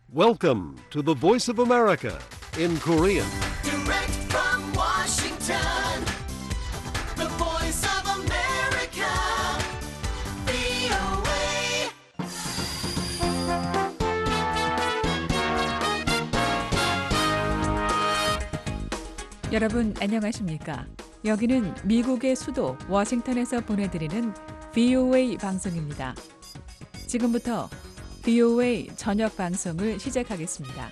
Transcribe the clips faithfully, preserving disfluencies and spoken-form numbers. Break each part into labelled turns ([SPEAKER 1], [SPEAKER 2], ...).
[SPEAKER 1] Welcome to the Voice of America in Korean.
[SPEAKER 2] Direct from Washington, the voice of America, 브이오에이.
[SPEAKER 3] 여러분 안녕하십니까? 여기는 미국의 수도 워싱턴에서 보내드리는 브이오에이 방송입니다. 지금부터 브이오에이 저녁 방송을 시작하겠습니다.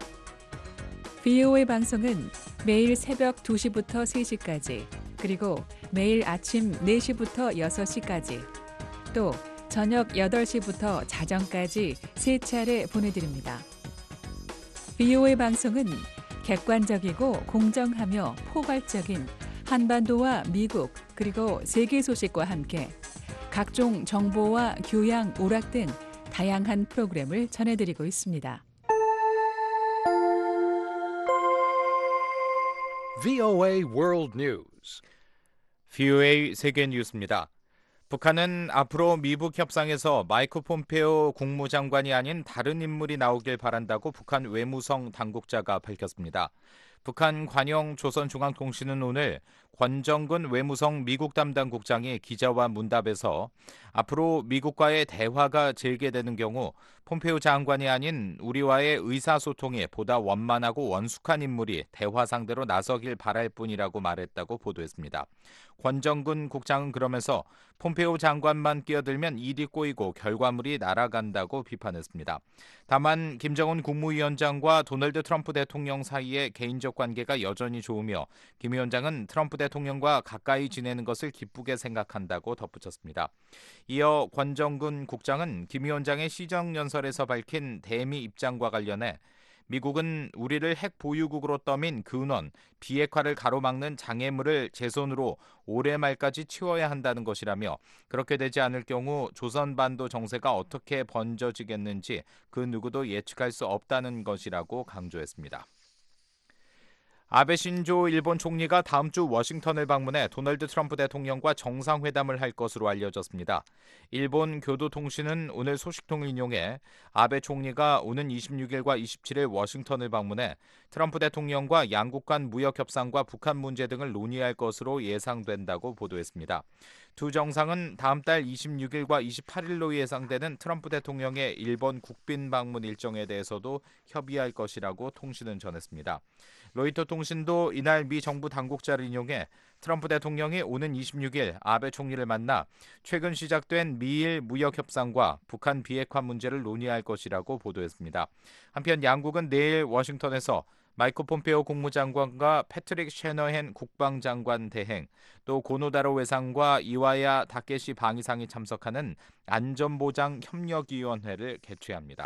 [SPEAKER 3] 브이오에이 방송은 매일 새벽 두 시부터 세 시까지, 그리고 매일 아침 네 시부터 여섯 시까지, 또 저녁 여덟 시부터 자정까지 세 차례 보내드립니다. 브이오에이 방송은 객관적이고 공정하며 포괄적인 한반도와 미국 그리고 세계 소식과 함께 각종 정보와 교양, 오락 등 다양한 프로그램을 전해드리고 있습니다.
[SPEAKER 1] 브이오에이 World News.
[SPEAKER 4] 브이오에이 세계 뉴스입니다. 북한은 앞으로 미북 협상에서 마이크 폼페오 국무장관이 아닌 다른 인물이 나오길 바란다고 북한 외무성 당국자가 밝혔습니다. 북한 관영 조선중앙통신은 오늘 권정근 외무성 미국 담당 국장이 기자와 문답에서 앞으로 미국과의 대화가 재개되는 경우 폼페오 장관이 아닌 우리와의 의사소통이 보다 원만하고 원숙한 인물이 대화 상대로 나서길 바랄 뿐이라고 말했다고 보도했습니다. 권정근 국장은 그러면서 폼페오 장관만 끼어들면 일이 꼬이고 결과물이 날아간다고 비판했습니다. 다만 김정은 국무위원장과 도널드 트럼프 대통령 사이의 개인적 관계가 여전히 좋으며 김 위원장은 트럼프 대통령과 가까이 지내는 것을 기쁘게 생각한다고 덧붙였습니다. 이어 권정근 국장은 김 위원장의 시정연설에서 밝힌 대미 입장과 관련해 미국은 우리를 핵 보유국으로 떠민 근원, 비핵화를 가로막는 장애물을 제 손으로 올해 말까지 치워야 한다는 것이라며 그렇게 되지 않을 경우 조선반도 정세가 어떻게 번져지겠는지 그 누구도 예측할 수 없다는 것이라고 강조했습니다. 아베 신조 일본 총리가 다음 주 워싱턴을 방문해 도널드 트럼프 대통령과 정상회담을 할 것으로 알려졌습니다. 일본 교도통신은 오늘 소식통을 인용해 아베 총리가 오는 이십육일과 이십칠일 워싱턴을 방문해 트럼프 대통령과 양국 간 무역 협상과 북한 문제 등을 논의할 것으로 예상된다고 보도했습니다. 두 정상은 다음 달 이십육일과 이십팔일로 예상되는 트럼프 대통령의 일본 국빈 방문 일정에 대해서도 협의할 것이라고 통신은 전했습니다. 로이터 통신도 이날 미 정부 당국자를 인용해 트럼프 대통령이 오는 이십육일 아베 총리를 만나 최근 시작된 미일 무역 협상과 북한 비핵화 문제를 논의할 것이라고 보도했습니다. 한편 양국은 내일 워싱턴에서 마이크 폼페오 국무장관과 패트릭 셰너헨 국방장관 대행, 또 고노다로 외상과 이와야 다케시 방위상이 참석하는 안전보장협력위원회를 개최합니다.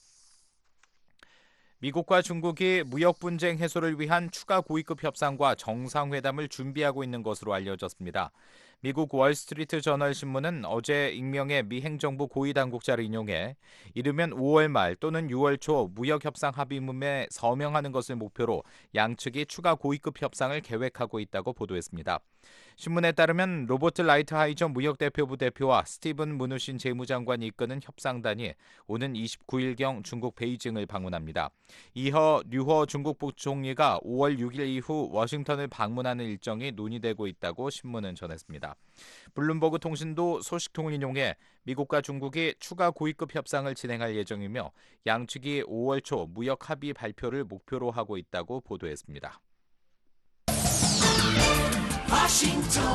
[SPEAKER 4] 미국과 중국이 무역 분쟁 해소를 위한 추가 고위급 협상과 정상회담을 준비하고 있는 것으로 알려졌습니다. 미국 월스트리트 저널 신문은 어제 익명의 미 행정부 고위 당국자를 인용해 이르면 오월 말 또는 유월 초 무역 협상 합의문에 서명하는 것을 목표로 양측이 추가 고위급 협상을 계획하고 있다고 보도했습니다. 신문에 따르면 로버트 라이트하이저 무역대표부 대표와 스티븐 무누신 재무장관이 이끄는 협상단이 오는 이십구일경 중국 베이징을 방문합니다. 이어 류허 중국 부총리가 오월 육일 이후 워싱턴을 방문하는 일정이 논의되고 있다고 신문은 전했습니다. 블룸버그 통신도 소식통을 인용해 미국과 중국이 추가 고위급 협상을 진행할 예정이며 양측이 오월 초 무역 합의 발표를 목표로 하고 있다고 보도했습니다.
[SPEAKER 2] 워싱턴,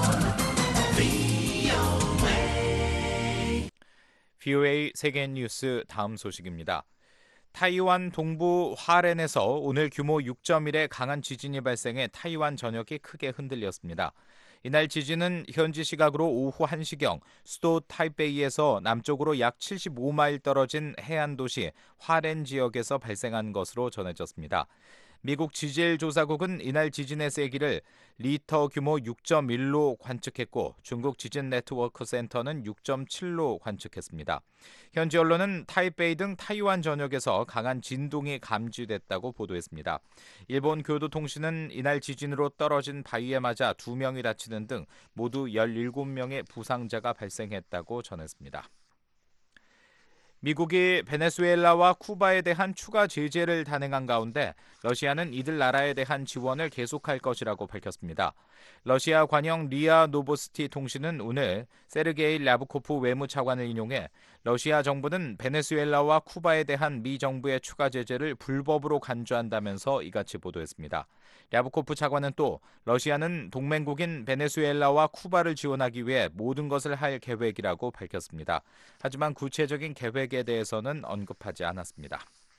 [SPEAKER 2] 브이오에이.
[SPEAKER 4] 브이오에이 세계 뉴스 다음 소식입니다. 타이완 동부 화롄에서 오늘 규모 육 점 일의 강한 지진이 발생해 타이완 전역이 크게 흔들렸습니다. 이날 지진은 현지 시각으로 오후 한 시경 수도 타이베이에서 남쪽으로 약 칠십오 마일 떨어진 해안 도시 화롄 지역에서 발생한 것으로 전해졌습니다. 미국 지질조사국은 이날 지진의 세기를 리터 규모 육 점 일로 관측했고 중국 지진 네트워크 센터는 육 점 칠로 관측했습니다. 현지 언론은 타이베이 등 타이완 전역에서 강한 진동이 감지됐다고 보도했습니다. 일본 교도통신은 이날 지진으로 떨어진 바위에 맞아 두 명이 다치는 등 모두 열일곱 명의 부상자가 발생했다고 전했습니다. 미국이 베네수엘라와 쿠바에 대한 추가 제재를 단행한 가운데 러시아는 이들 나라에 대한 지원을 계속할 것이라고 밝혔습니다. 러시아 관영 리아 노보스티 통신은 오늘 세르게이 랴브코프 외무차관을 인용해 러시아 정부는 베네수엘라와 쿠바에 대한 미 정부의 추가 제재를 불법으로 간주한다면서 이같이 보도했습니다. 랴브코프 차관은 또 러시아는 동맹국인 베네수엘라와 쿠바를 지원하기 위해 모든 것을 할 계획이라고 밝혔습니다. 하지만 구체적인 계획에 대해서는 언급하지 않았습니다.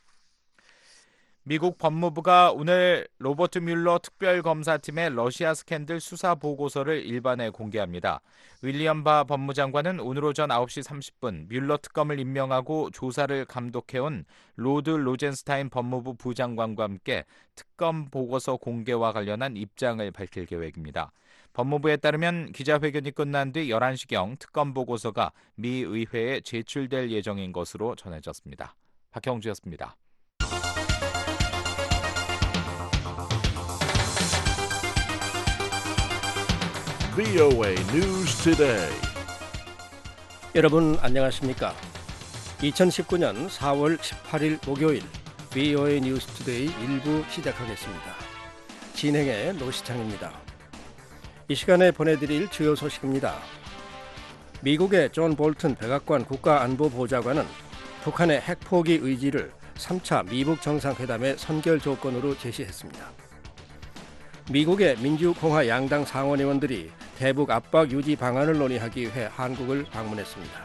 [SPEAKER 4] 미국 법무부가 오늘 로버트 뮬러 특별검사팀의 러시아 스캔들 수사 보고서를 일반에 공개합니다. 윌리엄 바 법무장관은 오늘 오전 아홉 시 삼십 분 뮬러 특검을 임명하고 조사를 감독해온 로드 로젠스타인 법무부 부장관과 함께 특검 보고서 공개와 관련한 입장을 밝힐 계획입니다. 법무부에 따르면 기자회견이 끝난 뒤 열한 시경 특검 보고서가 미 의회에 제출될 예정인 것으로 전해졌습니다. 박형주였습니다.
[SPEAKER 1] 브이오에이 News Today.
[SPEAKER 5] 여러분 안녕하십니까? 이천십구 년 사월 십팔일 목요일 브이오에이 뉴스 투데이 일부 시작하겠습니다. 진행의 노시창입니다. 이 시간에 보내드릴 주요 소식입니다. 미국의 존 볼튼 백악관 국가안보보좌관은 북한의 핵포기 의지를 삼 차 미북 정상회담의 선결 조건으로 제시했습니다. 미국의 민주공화 양당 상원의원들이 대북 압박 유지 방안을 논의하기 위해 한국을 방문했습니다.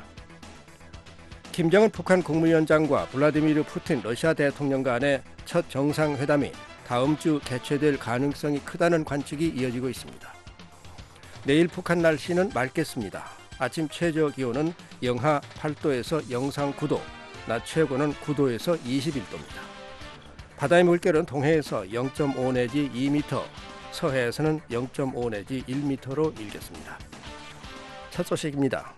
[SPEAKER 5] 김정은 북한 국무위원장과 블라디미르 푸틴 러시아 대통령 간의 첫 정상회담이 다음 주 개최될 가능성이 크다는 관측이 이어지고 있습니다. 내일 북한 날씨는 맑겠습니다. 아침 최저 기온은 영하 팔 도에서 영상 구 도, 낮 최고는 구 도에서 이십일 도입니다. 바다의 물결은 동해에서 영 점 오 내지 이 미터, 서해에서는 영 점 오 내지 일 미터로 일겠습니다. 첫 소식입니다.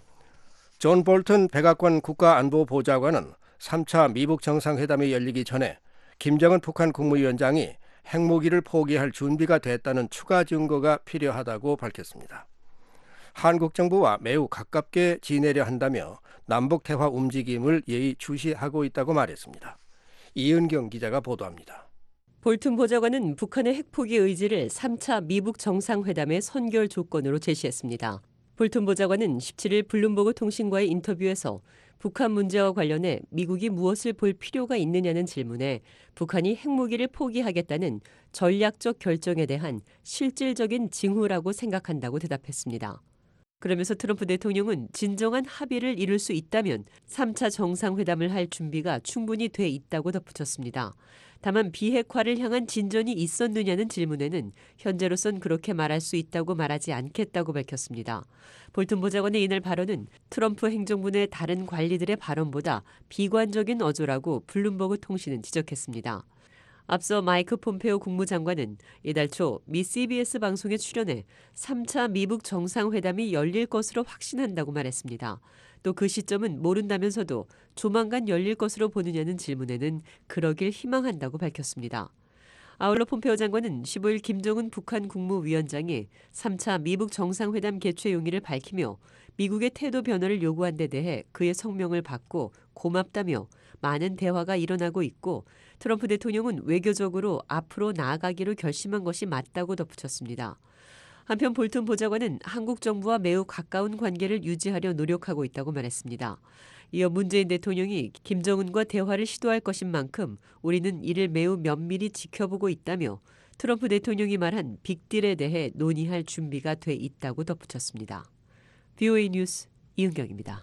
[SPEAKER 5] 존 볼튼 백악관 국가안보보좌관은 삼 차 미북 정상회담이 열리기 전에 김정은 북한 국무위원장이 핵무기를 포기할 준비가 됐다는 추가 증거가 필요하다고 밝혔습니다. 한국 정부와 매우 가깝게 지내려 한다며 남북 대화 움직임을 예의주시하고 있다고 말했습니다. 이은경 기자가 보도합니다.
[SPEAKER 6] 볼튼 보좌관은 북한의 핵포기 의지를 삼 차 미북 정상회담의 선결 조건으로 제시했습니다. 볼튼 보좌관은 십칠일 블룸버그 통신과의 인터뷰에서 북한 문제와 관련해 미국이 무엇을 볼 필요가 있느냐는 질문에 북한이 핵무기를 포기하겠다는 전략적 결정에 대한 실질적인 징후라고 생각한다고 대답했습니다. 그러면서 트럼프 대통령은 진정한 합의를 이룰 수 있다면 삼 차 정상회담을 할 준비가 충분히 돼 있다고 덧붙였습니다. 다만 비핵화를 향한 진전이 있었느냐는 질문에는 현재로선 그렇게 말할 수 있다고 말하지 않겠다고 밝혔습니다. 볼튼 보좌관의 이날 발언은 트럼프 행정부 내 다른 관리들의 발언보다 비관적인 어조라고 블룸버그 통신은 지적했습니다. 앞서 마이크 폼페오 국무장관은 이달 초 미 씨비에스 방송에 출연해 삼 차 미북 정상회담이 열릴 것으로 확신한다고 말했습니다. 또 그 시점은 모른다면서도 조만간 열릴 것으로 보느냐는 질문에는 그러길 희망한다고 밝혔습니다. 아울러 폼페오 장관은 십오일 김정은 북한 국무위원장이 삼 차 미북 정상회담 개최 용의를 밝히며 미국의 태도 변화를 요구한 데 대해 그의 성명을 받고 고맙다며 많은 대화가 일어나고 있고 트럼프 대통령은 외교적으로 앞으로 나아가기로 결심한 것이 맞다고 덧붙였습니다. 한편 볼튼 보좌관은 한국 정부와 매우 가까운 관계를 유지하려 노력하고 있다고 말했습니다. 이어 문재인 대통령이 김정은과 대화를 시도할 것인 만큼 우리는 이를 매우 면밀히 지켜보고 있다며 트럼프 대통령이 말한 빅딜에 대해 논의할 준비가 돼 있다고 덧붙였습니다. 브이오에이 뉴스 이은경입니다.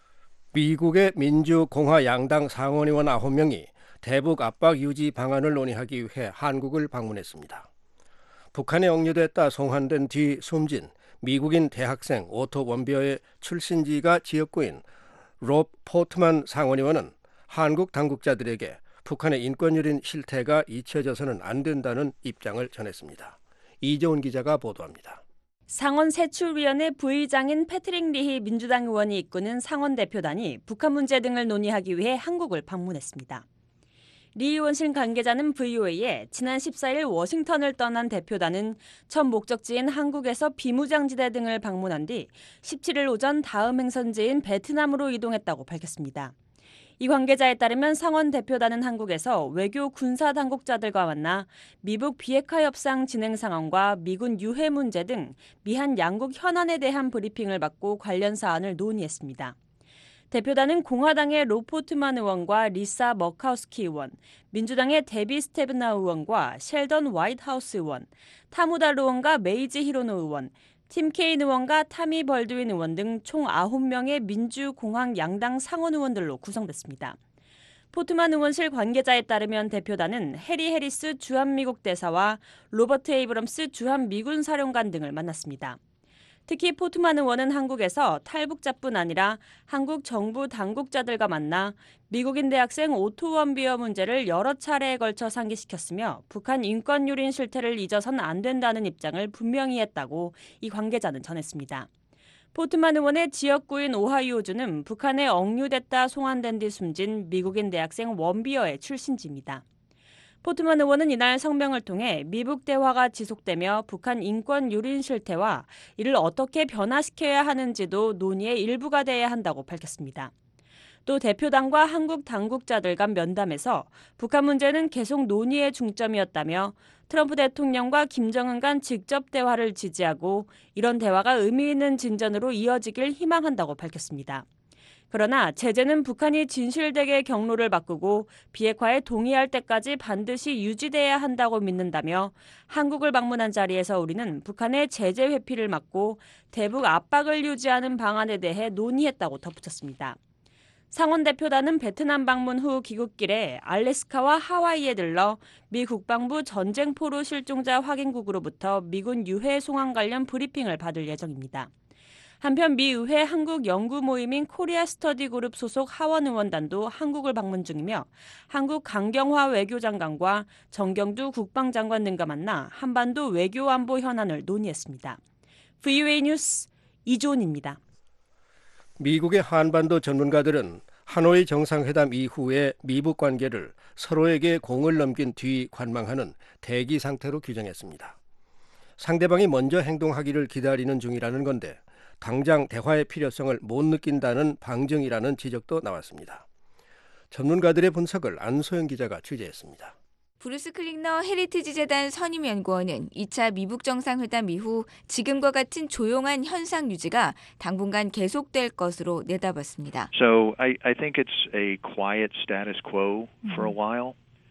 [SPEAKER 5] 미국의 민주공화 양당 상원의원 아홉 명이 대북 압박 유지 방안을 논의하기 위해 한국을 방문했습니다. 북한에 억류됐다 송환된 뒤 숨진 미국인 대학생 오토 원비어의 출신지가 지역구인 롭 포트만 상원의원은 한국 당국자들에게 북한의 인권유린 실태가 잊혀져서는 안 된다는 입장을 전했습니다. 이재훈 기자가 보도합니다.
[SPEAKER 7] 상원 세출위원회 부의장인 패트릭 리히 민주당 의원이 이끄는 상원 대표단이 북한 문제 등을 논의하기 위해 한국을 방문했습니다. 리 의원실 관계자는 브이오에이에 지난 십사일 워싱턴을 떠난 대표단은 첫 목적지인 한국에서 비무장지대 등을 방문한 뒤 십칠일 오전 다음 행선지인 베트남으로 이동했다고 밝혔습니다. 이 관계자에 따르면 상원 대표단은 한국에서 외교 군사 당국자들과 만나 미북 비핵화 협상 진행 상황과 미군 유해 문제 등 미한 양국 현안에 대한 브리핑을 받고 관련 사안을 논의했습니다. 대표단은 공화당의 로 포트만 의원과 리사 머카우스키 의원, 민주당의 데비 스테브나 의원과 셸던 화이트하우스 의원, 타무달 의원과 메이지 히로노 의원, 팀 케인 의원과 타미 벌드윈 의원 등 총 아홉 명의 민주공화당 양당 상원 의원들로 구성됐습니다. 포트만 의원실 관계자에 따르면 대표단은 해리 해리스 주한미국 대사와 로버트 에이브럼스 주한미군 사령관 등을 만났습니다. 특히 포트만 의원은 한국에서 탈북자뿐 아니라 한국 정부 당국자들과 만나 미국인 대학생 오토 원비어 문제를 여러 차례에 걸쳐 상기시켰으며 북한 인권 유린 실태를 잊어선 안 된다는 입장을 분명히 했다고 이 관계자는 전했습니다. 포트만 의원의 지역구인 오하이오주는 북한에 억류됐다 송환된 뒤 숨진 미국인 대학생 원비어의 출신지입니다. 포트만 의원은 이날 성명을 통해 미북 대화가 지속되며 북한 인권 유린 실태와 이를 어떻게 변화시켜야 하는지도 논의의 일부가 돼야 한다고 밝혔습니다. 또 대표단과 한국 당국자들 간 면담에서 북한 문제는 계속 논의의 중점이었다며 트럼프 대통령과 김정은 간 직접 대화를 지지하고 이런 대화가 의미 있는 진전으로 이어지길 희망한다고 밝혔습니다. 그러나 제재는 북한이 진실되게 경로를 바꾸고 비핵화에 동의할 때까지 반드시 유지돼야 한다고 믿는다며 한국을 방문한 자리에서 우리는 북한의 제재 회피를 막고 대북 압박을 유지하는 방안에 대해 논의했다고 덧붙였습니다. 상원 대표단은 베트남 방문 후 귀국길에 알래스카와 하와이에 들러 미 국방부 전쟁포로 실종자 확인국으로부터 미군 유해 송환 관련 브리핑을 받을 예정입니다. 한편 미 의회 한국 연구 모임인 코리아 스터디 그룹 소속 하원 의원단도 한국을 방문 중이며 한국 강경화 외교장관과 정경두 국방장관 등과 만나 한반도 외교 안보 현안을 논의했습니다. 브이오에이 뉴스 이조은입니다.
[SPEAKER 5] 미국의 한반도 전문가들은 하노이 정상회담 이후에 미북 관계를 서로에게 공을 넘긴 뒤 관망하는 대기 상태로 규정했습니다. 상대방이 먼저 행동하기를 기다리는 중이라는 건데 당장 대화의 필요성을 못 느낀다는 방증이라는 지적도 나왔습니다. 전문가들의 분석을 안소영 기자가 취재했습니다.
[SPEAKER 8] 브루스 클링너 헤리티지 재단 선임 연구원은 이 차 미북 정상회담 이후 지금과 같은 조용한 현상 유지가 당분간 계속될 것으로 내다봤습니다.
[SPEAKER 9] So I, I think it's a quiet status quo for a while.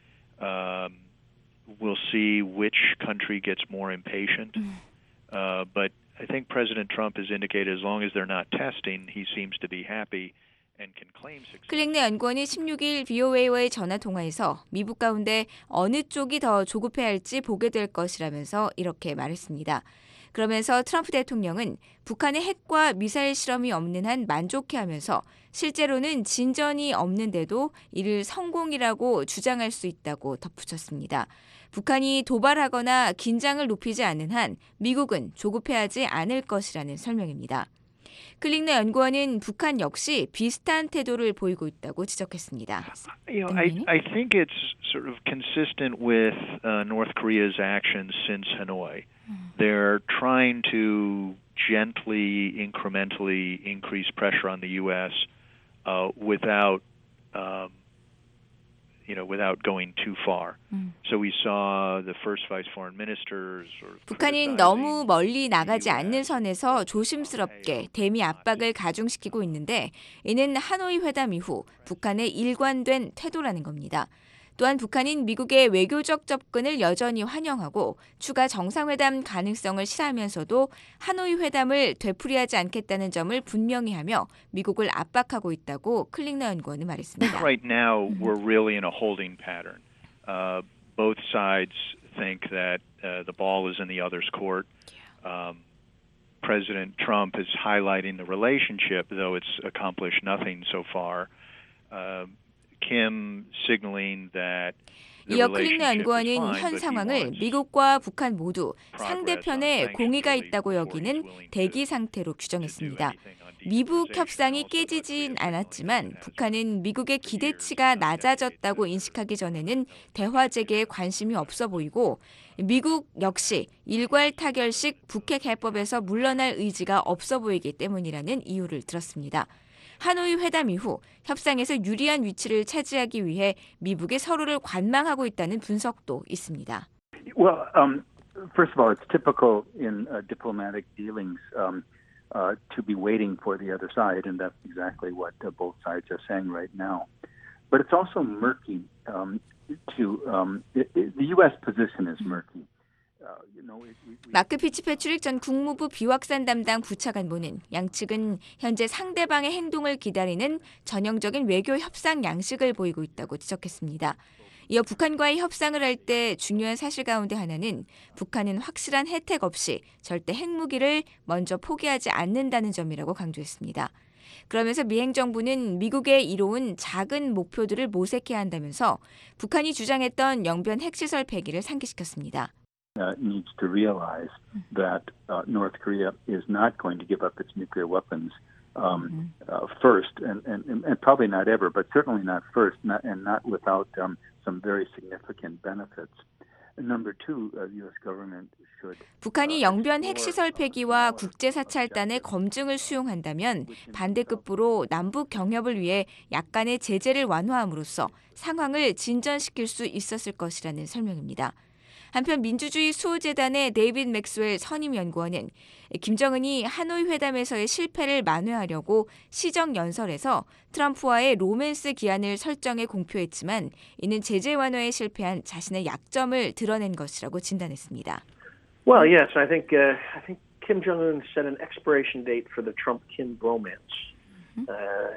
[SPEAKER 9] Um, we'll see which country gets more impatient. Uh, but I think President Trump has indicated as long as they're not testing, he seems to be happy and can claim success.
[SPEAKER 8] 클링너 연구원이 십육 일 브이오에이와의 전화 통화에서 미북 가운데 어느 쪽이 더 조급해할지 보게 될 것이라면서 이렇게 말했습니다. 그러면서 트럼프 대통령은 북한의 핵과 미사일 실험이 없는 한 만족해하면서 실제로는 진전이 없는데도 이를 성공이라고 주장할 수 있다고 덧붙였습니다. 북한이 도발하거나 긴장을 높이지 않는 한 미국은 조급해하지 않을 것이라는 설명입니다. 클링너 연구원은 북한 역시 비슷한 태도를 보이고 있다고 지적했습니다.
[SPEAKER 9] You know, I, I think it's sort of consistent with uh, North Korea's actions since Hanoi. They're trying to gently, incrementally increase pressure on the U S uh, without, um, you know, without going too far. So we saw the first vice foreign ministers. Sort of
[SPEAKER 8] 북한은 너무 멀리 나가지 않는 선에서 조심스럽게 대미 압박을 가중시키고 있는데 이는 하노이 회담 이후 북한의 일관된 태도라는 겁니다. 또한 북한은 미국의 외교적 접근을 여전히 환영하고 추가 정상회담 가능성을 시사하면서도 하노이 회담을 되풀이하지 않겠다는 점을 분명히 하며 미국을 압박하고 있다고 클링너 연구원은 말했습니다.
[SPEAKER 9] Right now, we're really in a holding pattern. Uh, both sides think that uh, the ball is in the other's court. Um, President Trump is highlighting the relationship, though it's accomplished nothing so far. Uh, Kim signaling that
[SPEAKER 8] 이어 클링너 연구원은 현 상황을 미국과 북한 모두 상대편에 공의가 있다고 여기는 대기 상태로 규정했습니다. 미북 협상이 깨지진 않았지만 북한은 미국의 기대치가 낮아졌다고 인식하기 전에는 대화 재개에 관심이 없어 보이고 미국 역시 일괄 타결식 북핵 해법에서 물러날 의지가 없어 보이기 때문이라는 이유를 들었습니다. 하노이 회담 이후 협상에서 유리한 위치를 차지하기 위해 미국이 서로를 관망하고 있다는 분석도 있습니다.
[SPEAKER 10] Well, um, first of all, it's typical in uh, diplomatic dealings um, uh, to be waiting for the other side, and that's exactly what uh, both sides are saying right now. But it's also murky. Um, to um, it, it, the U S position is murky. Uh, you know, it, we, we...
[SPEAKER 8] 마크 피츠패트릭 전 국무부 비확산 담당 부차관보는 양측은 현재 상대방의 행동을 기다리는 전형적인 외교 협상 양식을 보이고 있다고 지적했습니다. 이어 북한과의 협상을 할 때 중요한 사실 가운데 하나는 북한은 확실한 혜택 없이 절대 핵무기를 먼저 포기하지 않는다는 점이라고 강조했습니다. 그러면서 미 행정부는 미국의 이로운 작은 목표들을 모색해야 한다면서 북한이 주장했던 영변 핵시설 폐기를 상기시켰습니다.
[SPEAKER 10] Uh, needs to realize that uh, North Korea is not going to give up its nuclear weapons um, uh, first, and, and, and probably not ever, but certainly not first, not, and not without um, some very significant benefits. And number two, uh, the U S government should.
[SPEAKER 8] 북한이 영변 핵시설 폐기와 국제사찰단의 검증을 수용한다면 반대급부로 남북 경협을 위해 약간의 제재를 완화함으로써 상황을 진전시킬 수 있었을 것이라는 설명입니다. 한편 민주주의 수호재단의 데이빗 맥스웰 선임연구원은 김정은이 하노이 회담에서의 실패를 만회하려고 시정연설에서 트럼프와의 로맨스 기한을 설정해 공표했지만 이는 제재 완화에 실패한 자신의 약점을 드러낸 것이라고 진단했습니다.
[SPEAKER 11] Well, yes, I think uh, I think Kim Jong-un set an expiration date for the Trump-Kim bromance. Uh,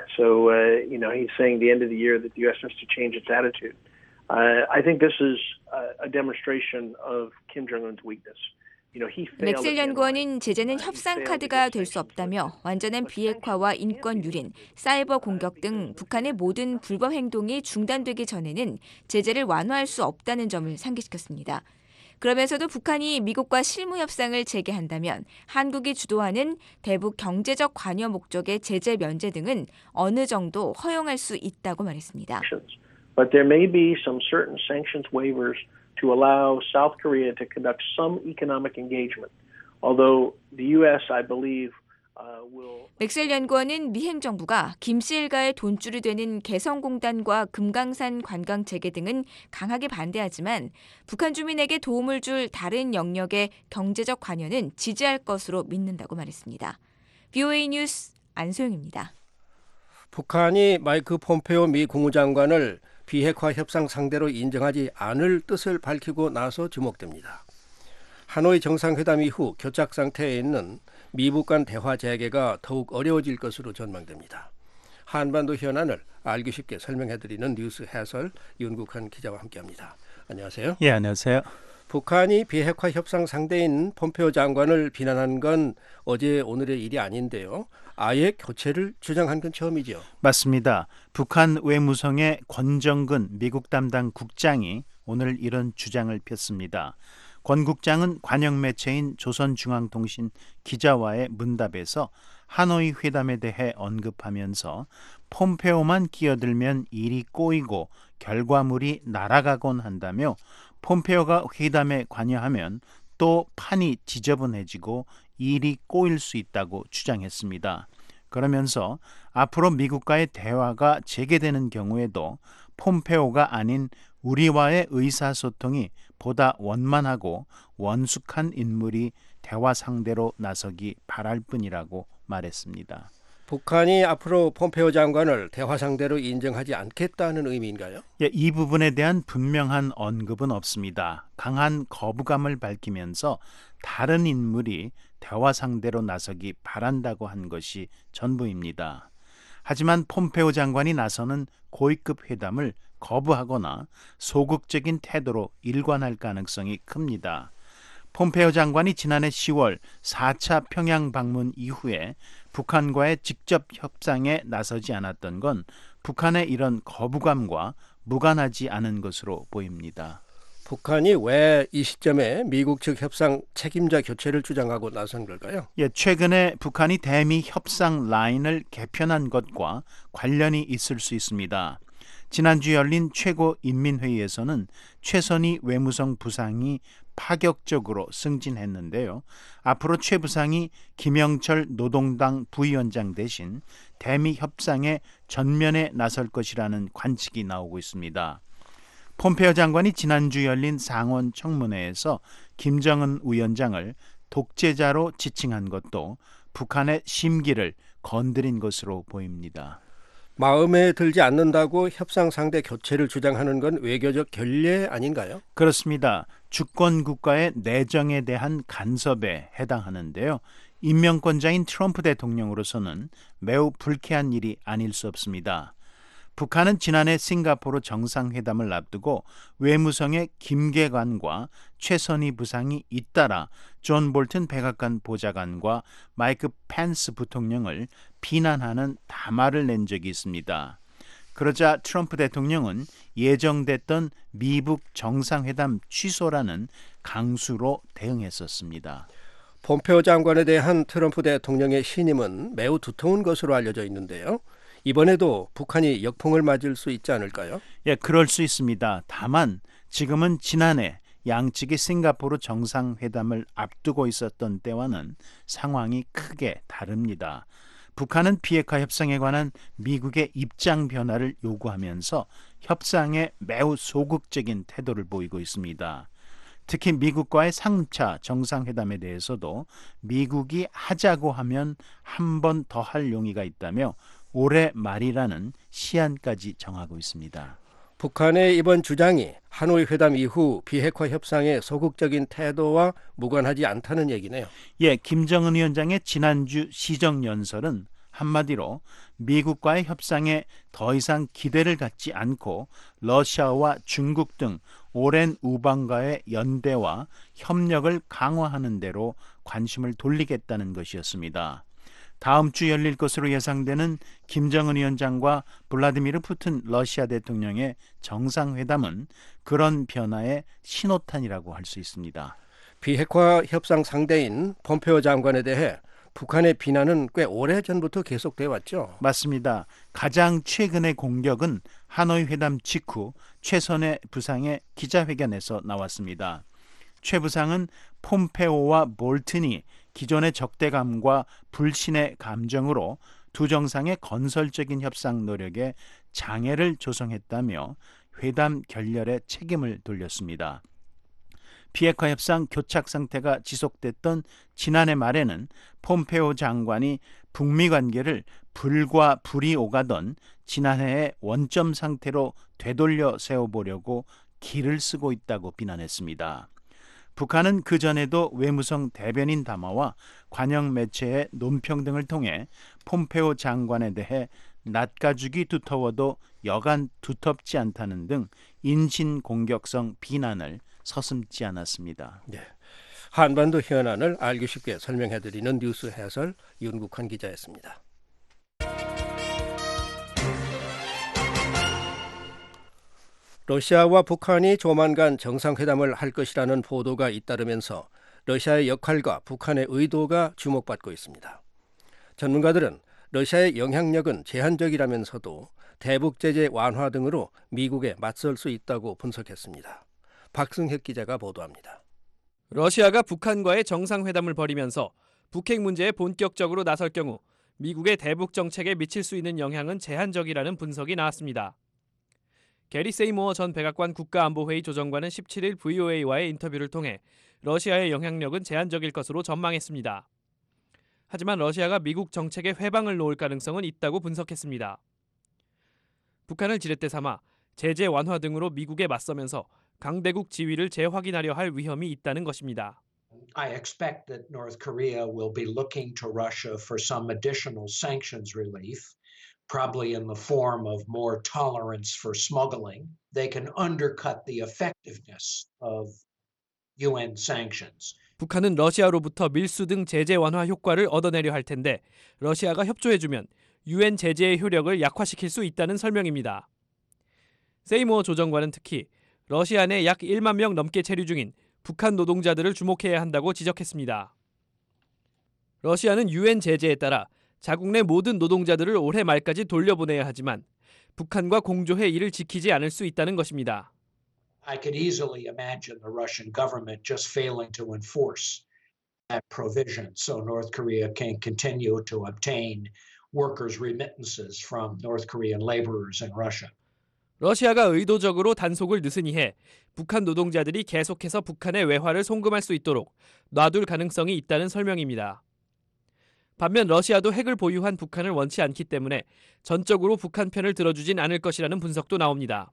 [SPEAKER 11] so uh, you know he's saying the end of the year that the U S has to change its attitude. Uh, I think this is a, a demonstration of Kim Jong-un's weakness. You know, he failed.
[SPEAKER 8] 맥셀 연구원은 제재는 협상 카드가 될 수 없다며 완전한 비핵화와 인권 유린, 사이버 공격 등 북한의 모든 불법 행동이 중단되기 전에는 제재를 완화할 수 없다는 점을 상기시켰습니다. 그러면서도 북한이 미국과 실무 협상을 재개한다면 한국이 주도하는 대북 경제적 관여 목적의 제재 면제 등은 어느 정도 허용할 수 있다고 말했습니다.
[SPEAKER 11] But there may be some certain sanctions waivers to allow South Korea to conduct some economic engagement. Although the U S, I believe, uh, will.
[SPEAKER 8] 맥셀 연구원은 미 행정부가 김씨 일가의 돈줄이 되는 개성공단과 금강산 관광 재개 등은 강하게 반대하지만 북한 주민에게 도움을 줄 다른 영역의 경제적 관여는 지지할 것으로 믿는다고 말했습니다. 브이오에이 뉴스 안소영입니다.
[SPEAKER 5] 북한이 마이크 폼페오 미 국무장관을 비핵화 협상 상대로 인정하지 않을 뜻을 밝히고 나서 주목됩니다. 하노이 정상회담 이후 교착 상태에 있는 미북 간 대화 재개가 더욱 어려워질 것으로 전망됩니다. 한반도 현안을 알기 쉽게 설명해드리는 뉴스 해설 윤국한 기자와 함께합니다. 안녕하세요.
[SPEAKER 12] 예, 안녕하세요.
[SPEAKER 5] 북한이 비핵화 협상 상대인 폼페오 장관을 비난한 건 어제 오늘의 일이 아닌데요. 아예 교체를 주장한 건 처음이죠.
[SPEAKER 12] 맞습니다. 북한 외무성의 권정근 미국 담당 국장이 오늘 이런 주장을 폈습니다. 권 국장은 관영 매체인 조선중앙통신 기자와의 문답에서 하노이 회담에 대해 언급하면서 폼페오만 끼어들면 일이 꼬이고 결과물이 날아가곤 한다며 폼페오가 회담에 관여하면 또 판이 지저분해지고 일이 꼬일 수 있다고 주장했습니다. 그러면서 앞으로 미국과의 대화가 재개되는 경우에도 폼페오가 아닌 우리와의 의사소통이 보다 원만하고 원숙한 인물이 대화 상대로 나서기 바랄 뿐이라고 말했습니다.
[SPEAKER 5] 북한이 앞으로 폼페오 장관을 대화 상대로 인정하지 않겠다는 의미인가요?
[SPEAKER 12] 예, 이 부분에 대한 분명한 언급은 없습니다. 강한 거부감을 밝히면서 다른 인물이 대화 상대로 나서기 바란다고 한 것이 전부입니다. 하지만 폼페오 장관이 나서는 고위급 회담을 거부하거나 소극적인 태도로 일관할 가능성이 큽니다. 폼페오 장관이 지난해 시월 사 차 평양 방문 이후에 북한과의 직접 협상에 나서지 않았던 건 북한의 이런 거부감과 무관하지 않은 것으로 보입니다.
[SPEAKER 5] 북한이 왜 이 시점에 미국 측 협상 책임자 교체를 주장하고 나선 걸까요?
[SPEAKER 12] 예, 최근에 북한이 대미 협상 라인을 개편한 것과 관련이 있을 수 있습니다. 지난주 열린 최고인민회의에서는 최선희 외무성 부상이 파격적으로 승진했는데요. 앞으로 최 부상이 김영철 노동당 부위원장 대신 대미 협상에 전면에 나설 것이라는 관측이 나오고 있습니다. 폼페오 장관이 지난주 열린 상원 청문회에서 김정은 위원장을 독재자로 지칭한 것도 북한의 심기를 건드린 것으로 보입니다.
[SPEAKER 5] 마음에 들지 않는다고 협상 상대 교체를 주장하는 건 외교적 결례 아닌가요?
[SPEAKER 12] 그렇습니다. 주권 국가의 내정에 대한 간섭에 해당하는데요. 임명권자인 트럼프 대통령으로서는 매우 불쾌한 일이 아닐 수 없습니다. 북한은 지난해 싱가포르 정상회담을 앞두고 외무성의 김계관과 최선희 부상이 잇따라 존 볼튼 백악관 보좌관과 마이크 펜스 부통령을 비난하는 담화를 낸 적이 있습니다. 그러자 트럼프 대통령은 예정됐던 미북 정상회담 취소라는 강수로 대응했었습니다.
[SPEAKER 5] 폼페오 장관에 대한 트럼프 대통령의 신임은 매우 두터운 것으로 알려져 있는데요. 이번에도 북한이 역풍을 맞을 수 있지 않을까요?
[SPEAKER 12] 예, 그럴 수 있습니다. 다만 지금은 지난해 양측이 싱가포르 정상회담을 앞두고 있었던 때와는 상황이 크게 다릅니다. 북한은 비핵화 협상에 관한 미국의 입장 변화를 요구하면서 협상에 매우 소극적인 태도를 보이고 있습니다. 특히 미국과의 삼 차 정상회담에 대해서도 미국이 하자고 하면 한 번 더 할 용의가 있다며 올해 말이라는 시한까지 정하고 있습니다.
[SPEAKER 5] 북한의 이번 주장이 하노이 회담 이후 비핵화 협상의 소극적인 태도와 무관하지 않다는 얘기네요.
[SPEAKER 12] 예, 김정은 위원장의 지난주 시정연설은 한마디로 미국과의 협상에 더 이상 기대를 갖지 않고 러시아와 중국 등 오랜 우방과의 연대와 협력을 강화하는 데로 관심을 돌리겠다는 것이었습니다. 다음 주 열릴 것으로 예상되는 김정은 위원장과 블라디미르 푸틴 러시아 대통령의 정상회담은 그런 변화의 신호탄이라고 할 수 있습니다.
[SPEAKER 5] 비핵화 협상 상대인 폼페오 장관에 대해 북한의 비난은 꽤 오래전부터 계속돼 왔죠.
[SPEAKER 12] 맞습니다. 가장 최근의 공격은 하노이 회담 직후 최선의 부상의 기자회견에서 나왔습니다. 최 부상은 폼페오와 볼튼이 기존의 적대감과 불신의 감정으로 두 정상의 건설적인 협상 노력에 장애를 조성했다며 회담 결렬에 책임을 돌렸습니다. 비핵화 협상 교착 상태가 지속됐던 지난해 말에는 폼페오 장관이 북미 관계를 불과 불이 오가던 지난해의 원점 상태로 되돌려 세워보려고 기를 쓰고 있다고 비난했습니다. 북한은 그전에도 외무성 대변인 담화와 관영 매체의 논평 등을 통해 폼페오 장관에 대해 낯가죽이 두터워도 여간 두텁지 않다는 등 인신공격성 비난을 서슴지 않았습니다.
[SPEAKER 5] 네. 한반도 현안을 알기 쉽게 설명해드리는 뉴스 해설 윤국환 기자였습니다. 러시아와 북한이 조만간 정상회담을 할 것이라는 보도가 잇따르면서 러시아의 역할과 북한의 의도가 주목받고 있습니다. 전문가들은 러시아의 영향력은 제한적이라면서도 대북 제재 완화 등으로 미국에 맞설 수 있다고 분석했습니다. 박승혁 기자가 보도합니다.
[SPEAKER 13] 러시아가 북한과의 정상회담을 벌이면서 북핵 문제에 본격적으로 나설 경우 미국의 대북 정책에 미칠 수 있는 영향은 제한적이라는 분석이 나왔습니다. 게리 세이모어 전 백악관 국가안보회의 조정관은 십칠 일 브이오에이와의 인터뷰를 통해 러시아의 영향력은 제한적일 것으로 전망했습니다. 하지만 러시아가 미국 정책에 회방을 놓을 가능성은 있다고 분석했습니다. 북한을 지렛대 삼아 제재 완화 등으로 미국에 맞서면서 강대국 지위를 재확인하려 할 위험이 있다는 것입니다.
[SPEAKER 14] I expect that North Korea will be looking to Russia for some additional sanctions relief, probably in the form of more tolerance for smuggling. They can undercut the effectiveness of 유엔 sanctions.
[SPEAKER 13] 북한은 러시아로부터 밀수 등 제재 완화 효과를 얻어내려 할 텐데 러시아가 협조해주면 유엔 제재의 효력을 약화시킬 수 있다는 설명입니다. 세이모어 조정관은 특히 러시아 내 약 일만 명 넘게 체류 중인 북한 노동자들을 주목해야 한다고 지적했습니다. 러시아는 유엔 제재에 따라 자국 내 모든 노동자들을 올해 말까지 돌려보내야 하지만 북한과 공조해 이를 지키지 않을 수 있다는 것입니다.
[SPEAKER 14] I could easily imagine the Russian government just failing to enforce that provision so North Korea can continue to obtain workers' remittances from North Korean laborers in Russia.
[SPEAKER 13] 러시아가 의도적으로 단속을 느슨히 해 북한 노동자들이 계속해서 북한의 외화를 송금할 수 있도록 놔둘 가능성이 있다는 설명입니다. 반면 러시아도 핵을 보유한 북한을 원치 않기 때문에 전적으로 북한 편을 들어주진 않을 것이라는 분석도 나옵니다.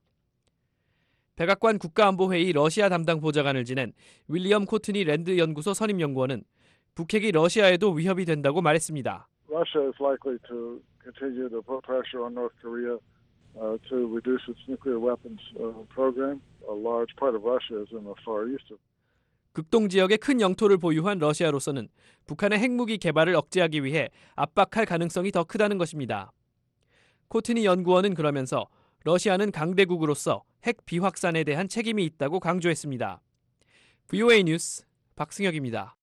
[SPEAKER 13] 백악관 국가안보회의 러시아 담당 보좌관을 지낸 윌리엄 코트니 랜드 연구소 선임연구원은 북핵이 러시아에도 위협이 된다고 말했습니다.
[SPEAKER 15] Russia is likely to continue to put pressure on North Korea uh, to reduce its nuclear weapons uh, program. A large part of Russia is in the far east of
[SPEAKER 13] 극동 지역의 큰 영토를 보유한 러시아로서는 북한의 핵무기 개발을 억제하기 위해 압박할 가능성이 더 크다는 것입니다. 코트니 연구원은 그러면서 러시아는 강대국으로서 핵 비확산에 대한 책임이 있다고 강조했습니다. 브이오에이 뉴스 박승혁입니다.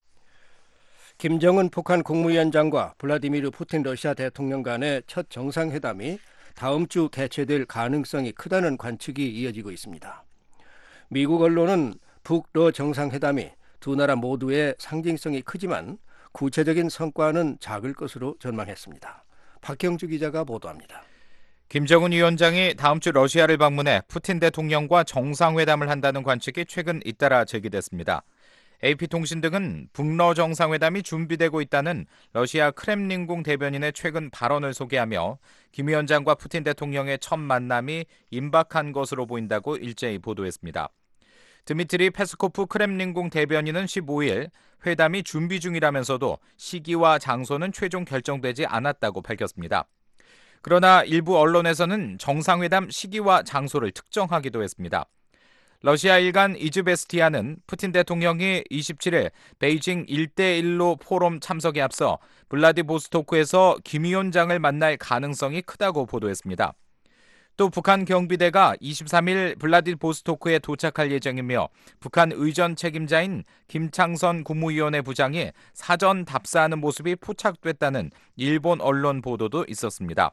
[SPEAKER 5] 김정은 북한 국무위원장과 블라디미르 푸틴 러시아 대통령 간의 첫 정상회담이 다음 주 개최될 가능성이 크다는 관측이 이어지고 있습니다. 미국 언론은 북러 정상회담이 두 나라 모두의 상징성이 크지만 구체적인 성과는 작을 것으로 전망했습니다. 박경주 기자가 보도합니다.
[SPEAKER 4] 김정은 위원장이 다음 주 러시아를 방문해 푸틴 대통령과 정상회담을 한다는 관측이 최근 잇따라 제기됐습니다. 에이피통신 등은 북러 정상회담이 준비되고 있다는 러시아 크렘린궁 대변인의 최근 발언을 소개하며 김 위원장과 푸틴 대통령의 첫 만남이 임박한 것으로 보인다고 일제히 보도했습니다. 드미트리 페스코프 크렘린궁 대변인은 십오일 회담이 준비 중이라면서도 시기와 장소는 최종 결정되지 않았다고 밝혔습니다. 그러나 일부 언론에서는 정상회담 시기와 장소를 특정하기도 했습니다. 러시아 일간 이즈베스티아는 푸틴 대통령이 이십칠일 베이징 일대일로 포럼 참석에 앞서 블라디보스토크에서 김 위원장을 만날 가능성이 크다고 보도했습니다. 또 북한 경비대가 이십삼일 블라디보스토크에 도착할 예정이며 북한 의전 책임자인 김창선 국무위원회 부장이 사전 답사하는 모습이 포착됐다는 일본 언론 보도도 있었습니다.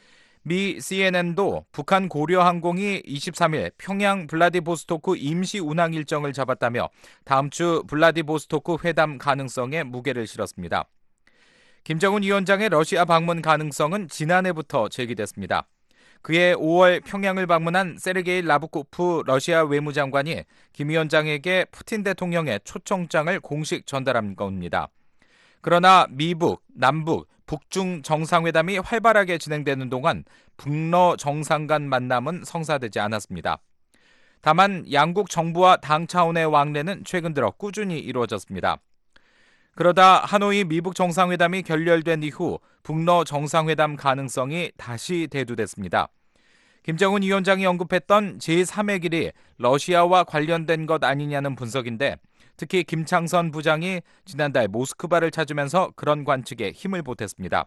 [SPEAKER 4] 미 씨엔엔도 북한 고려항공이 이십삼일 평양 블라디보스토크 임시 운항 일정을 잡았다며 다음 주 블라디보스토크 회담 가능성에 무게를 실었습니다. 김정은 위원장의 러시아 방문 가능성은 지난해부터 제기됐습니다. 그해 오월 평양을 방문한 세르게이 라브코프 러시아 외무장관이 김 위원장에게 푸틴 대통령의 초청장을 공식 전달한 겁니다. 그러나 미북, 남북, 북중 정상회담이 활발하게 진행되는 동안 북러 정상 간 만남은 성사되지 않았습니다. 다만 양국 정부와 당 차원의 왕래는 최근 들어 꾸준히 이루어졌습니다. 그러다 하노이 미북 정상회담이 결렬된 이후 북러 정상회담 가능성이 다시 대두됐습니다. 김정은 위원장이 언급했던 제삼의 길이 러시아와 관련된 것 아니냐는 분석인데 특히 김창선 부장이 지난달 모스크바를 찾으면서 그런 관측에 힘을 보탰습니다.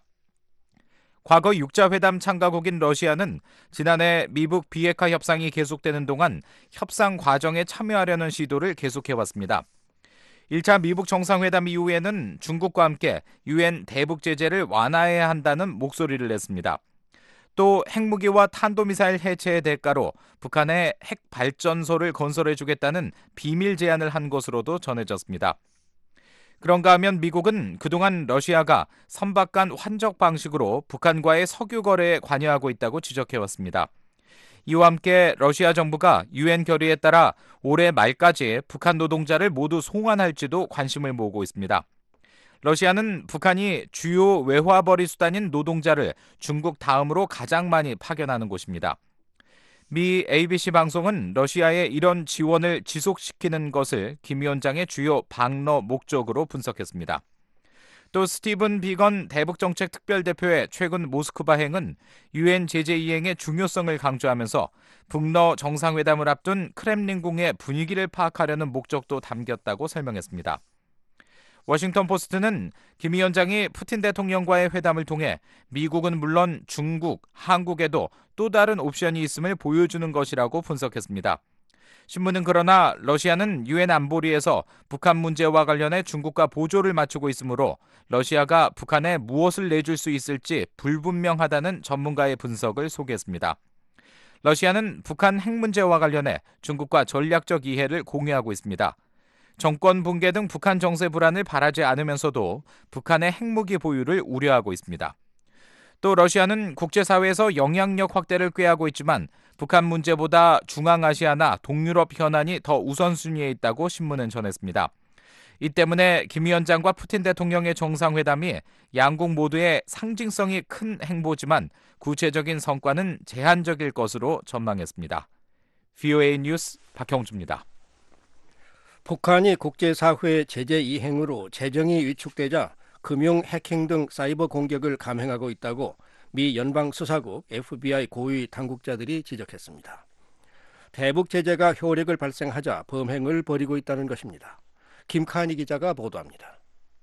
[SPEAKER 4] 과거 육자회담 참가국인 러시아는 지난해 미북 비핵화 협상이 계속되는 동안 협상 과정에 참여하려는 시도를 계속해왔습니다. 일 차 미북 정상회담 이후에는 중국과 함께 유엔 대북 제재를 완화해야 한다는 목소리를 냈습니다. 또 핵무기와 탄도미사일 해체의 대가로 북한의 핵 발전소를 건설해주겠다는 비밀 제안을 한 것으로도 전해졌습니다. 그런가 하면 미국은 그동안 러시아가 선박간 환적 방식으로 북한과의 석유 거래에 관여하고 있다고 지적해왔습니다. 이와 함께 러시아 정부가 유엔 결의에 따라 올해 말까지 북한 노동자를 모두 송환할지도 관심을 모으고 있습니다. 러시아는 북한이 주요 외화벌이 수단인 노동자를 중국 다음으로 가장 많이 파견하는 곳입니다. 미 에이비씨 방송은 러시아의 이런 지원을 지속시키는 것을 김 위원장의 주요 방러 목적으로 분석했습니다. 또 스티븐 비건 대북정책 특별대표의 최근 모스크바행은 유엔 제재 이행의 중요성을 강조하면서 북러 정상회담을 앞둔 크렘린궁의 분위기를 파악하려는 목적도 담겼다고 설명했습니다. 워싱턴 포스트는 김 위원장이 푸틴 대통령과의 회담을 통해 미국은 물론 중국, 한국에도 또 다른 옵션이 있음을 보여주는 것이라고 분석했습니다. 신문은 그러나 러시아는 유엔 안보리에서 북한 문제와 관련해 중국과 보조를 맞추고 있으므로 러시아가 북한에 무엇을 내줄 수 있을지 불분명하다는 전문가의 분석을 소개했습니다. 러시아는 북한 핵 문제와 관련해 중국과 전략적 이해를 공유하고 있습니다. 정권 붕괴 등 북한 정세 불안을 바라지 않으면서도 북한의 핵무기 보유를 우려하고 있습니다. 또 러시아는 국제사회에서 영향력 확대를 꾀하고 있지만 북한 문제보다 중앙아시아나 동유럽 현안이 더 우선순위에 있다고 신문은 전했습니다. 이 때문에 김 위원장과 푸틴 대통령의 정상회담이 양국 모두의 상징성이 큰 행보지만 구체적인 성과는 제한적일 것으로 전망했습니다. 브이오에이 뉴스 박형주입니다.
[SPEAKER 5] 북한이 국제사회의 제재 이행으로 재정이 위축되자 금융 해킹 등 사이버 공격을 감행하고 있다고 미 연방수사국 에프비아이 고위 당국자들이 지적했습니다. 대북 제재가 효력을 발생하자 범행을 벌이고 있다는 것입니다. 김카니 기자가 보도합니다.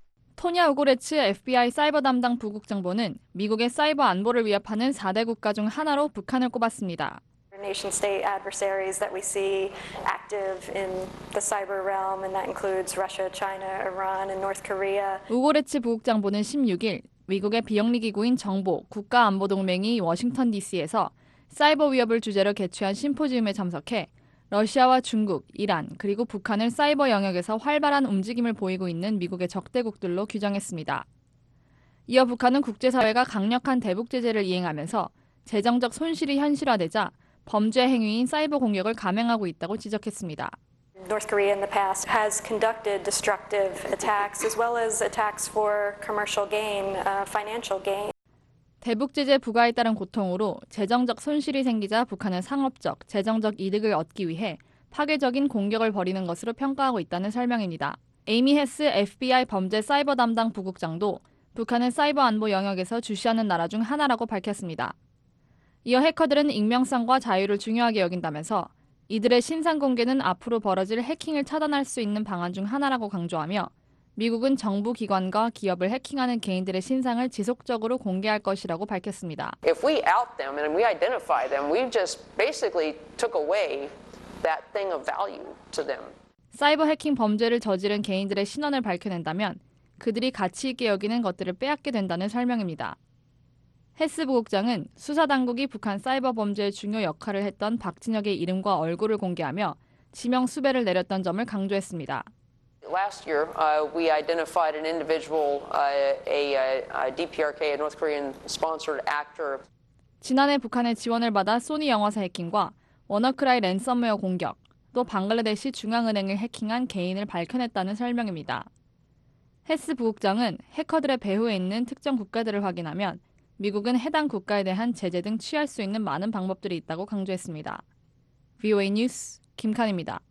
[SPEAKER 16] 토냐 우고레츠 에프비아이 사이버 담당 부국장보는 미국의 사이버 안보를 위협하는 사 대 국가 중 하나로 북한을 꼽았습니다.
[SPEAKER 17] Nation-state adversaries that we see active in the cyber realm, and that includes Russia, China, Iran, and North Korea.
[SPEAKER 16] 우고레츠 부국장보는 십육 일 미국의 비영리 기구인 정보 국가안보동맹이 워싱턴 디씨에서 사이버 위협을 주제로 개최한 심포지움에 참석해 러시아와 중국, 이란, 그리고 북한을 사이버 영역에서 활발한 움직임을 보이고 있는 미국의 적대국들로 규정했습니다. 이어 북한은 국제사회가 강력한 대북 제재를 이행하면서 재정적 손실이 현실화되자 범죄 행위인 사이버 공격을 감행하고 있다고 지적했습니다.
[SPEAKER 17] North Korea in the past has conducted destructive attacks as well as attacks for commercial gain, uh, financial gain.
[SPEAKER 16] 대북 제재 부과에 따른 고통으로 재정적 손실이 생기자 북한은 상업적, 재정적 이득을 얻기 위해 파괴적인 공격을 벌이는 것으로 평가하고 있다는 설명입니다. 에이미 헤스 에프비아이 범죄 사이버 담당 부국장도 북한은 사이버 안보 영역에서 주시하는 나라 중 하나라고 밝혔습니다. 이어 해커들은 익명성과 자유를 중요하게 여긴다면서 이들의 신상 공개는 앞으로 벌어질 해킹을 차단할 수 있는 방안 중 하나라고 강조하며 미국은 정부 기관과 기업을 해킹하는 개인들의 신상을 지속적으로 공개할 것이라고 밝혔습니다.
[SPEAKER 18] If we out them and we identify them, we just basically took away that thing of value to them.
[SPEAKER 16] 사이버 해킹 범죄를 저지른 개인들의 신원을 밝혀낸다면 그들이 가치 있게 여기는 것들을 빼앗게 된다는 설명입니다. 헤스 부국장은 수사당국이 북한 사이버 범죄의 중요 역할을 했던 박진혁의 이름과 얼굴을 공개하며 지명 수배를 내렸던 점을 강조했습니다.
[SPEAKER 18] Last year, uh, we identified an individual, uh, a, a 디피아르케이, a North Korean sponsored actor.
[SPEAKER 16] 지난해 북한의 지원을 받아 소니 영화사 해킹과 워너크라이 랜섬웨어 공격, 또 방글라데시 중앙은행을 해킹한 개인을 밝혀냈다는 설명입니다. 헤스 부국장은 해커들의 배후에 있는 특정 국가들을 확인하면 미국은 해당 국가에 대한 제재 등 취할 수 있는 많은 방법들이 있다고 강조했습니다. 브이오에이 뉴스 김칸입니다.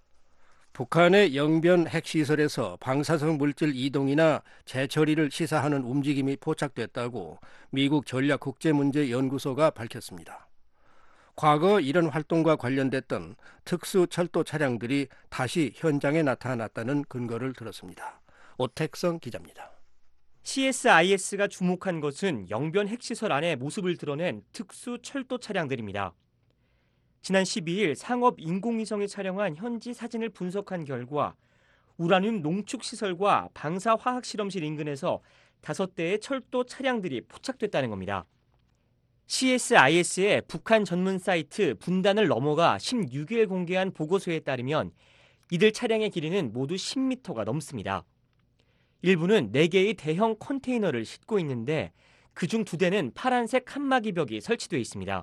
[SPEAKER 5] 북한의 영변 핵시설에서 방사성 물질 이동이나 재처리를 시사하는 움직임이 포착됐다고 미국 전략국제문제연구소가 밝혔습니다. 과거 이런 활동과 관련됐던 특수 철도 차량들이 다시 현장에 나타났다는 근거를 들었습니다. 오택성 기자입니다.
[SPEAKER 19] 씨에스아이에스가 주목한 것은 영변 핵시설 안에 모습을 드러낸 특수 철도 차량들입니다. 지난 십이 일 상업 인공위성이 촬영한 현지 사진을 분석한 결과 우라늄 농축시설과 방사화학실험실 인근에서 다섯 대의 철도 차량들이 포착됐다는 겁니다. 씨에스아이에스의 북한 전문 사이트 분단을 넘어가 십육 일 공개한 보고서에 따르면 이들 차량의 길이는 모두 십 미터가 넘습니다. 일부는 네 개의 대형 컨테이너를 싣고 있는데 그중 두 대는 파란색 칸막이 벽이 설치되어 있습니다.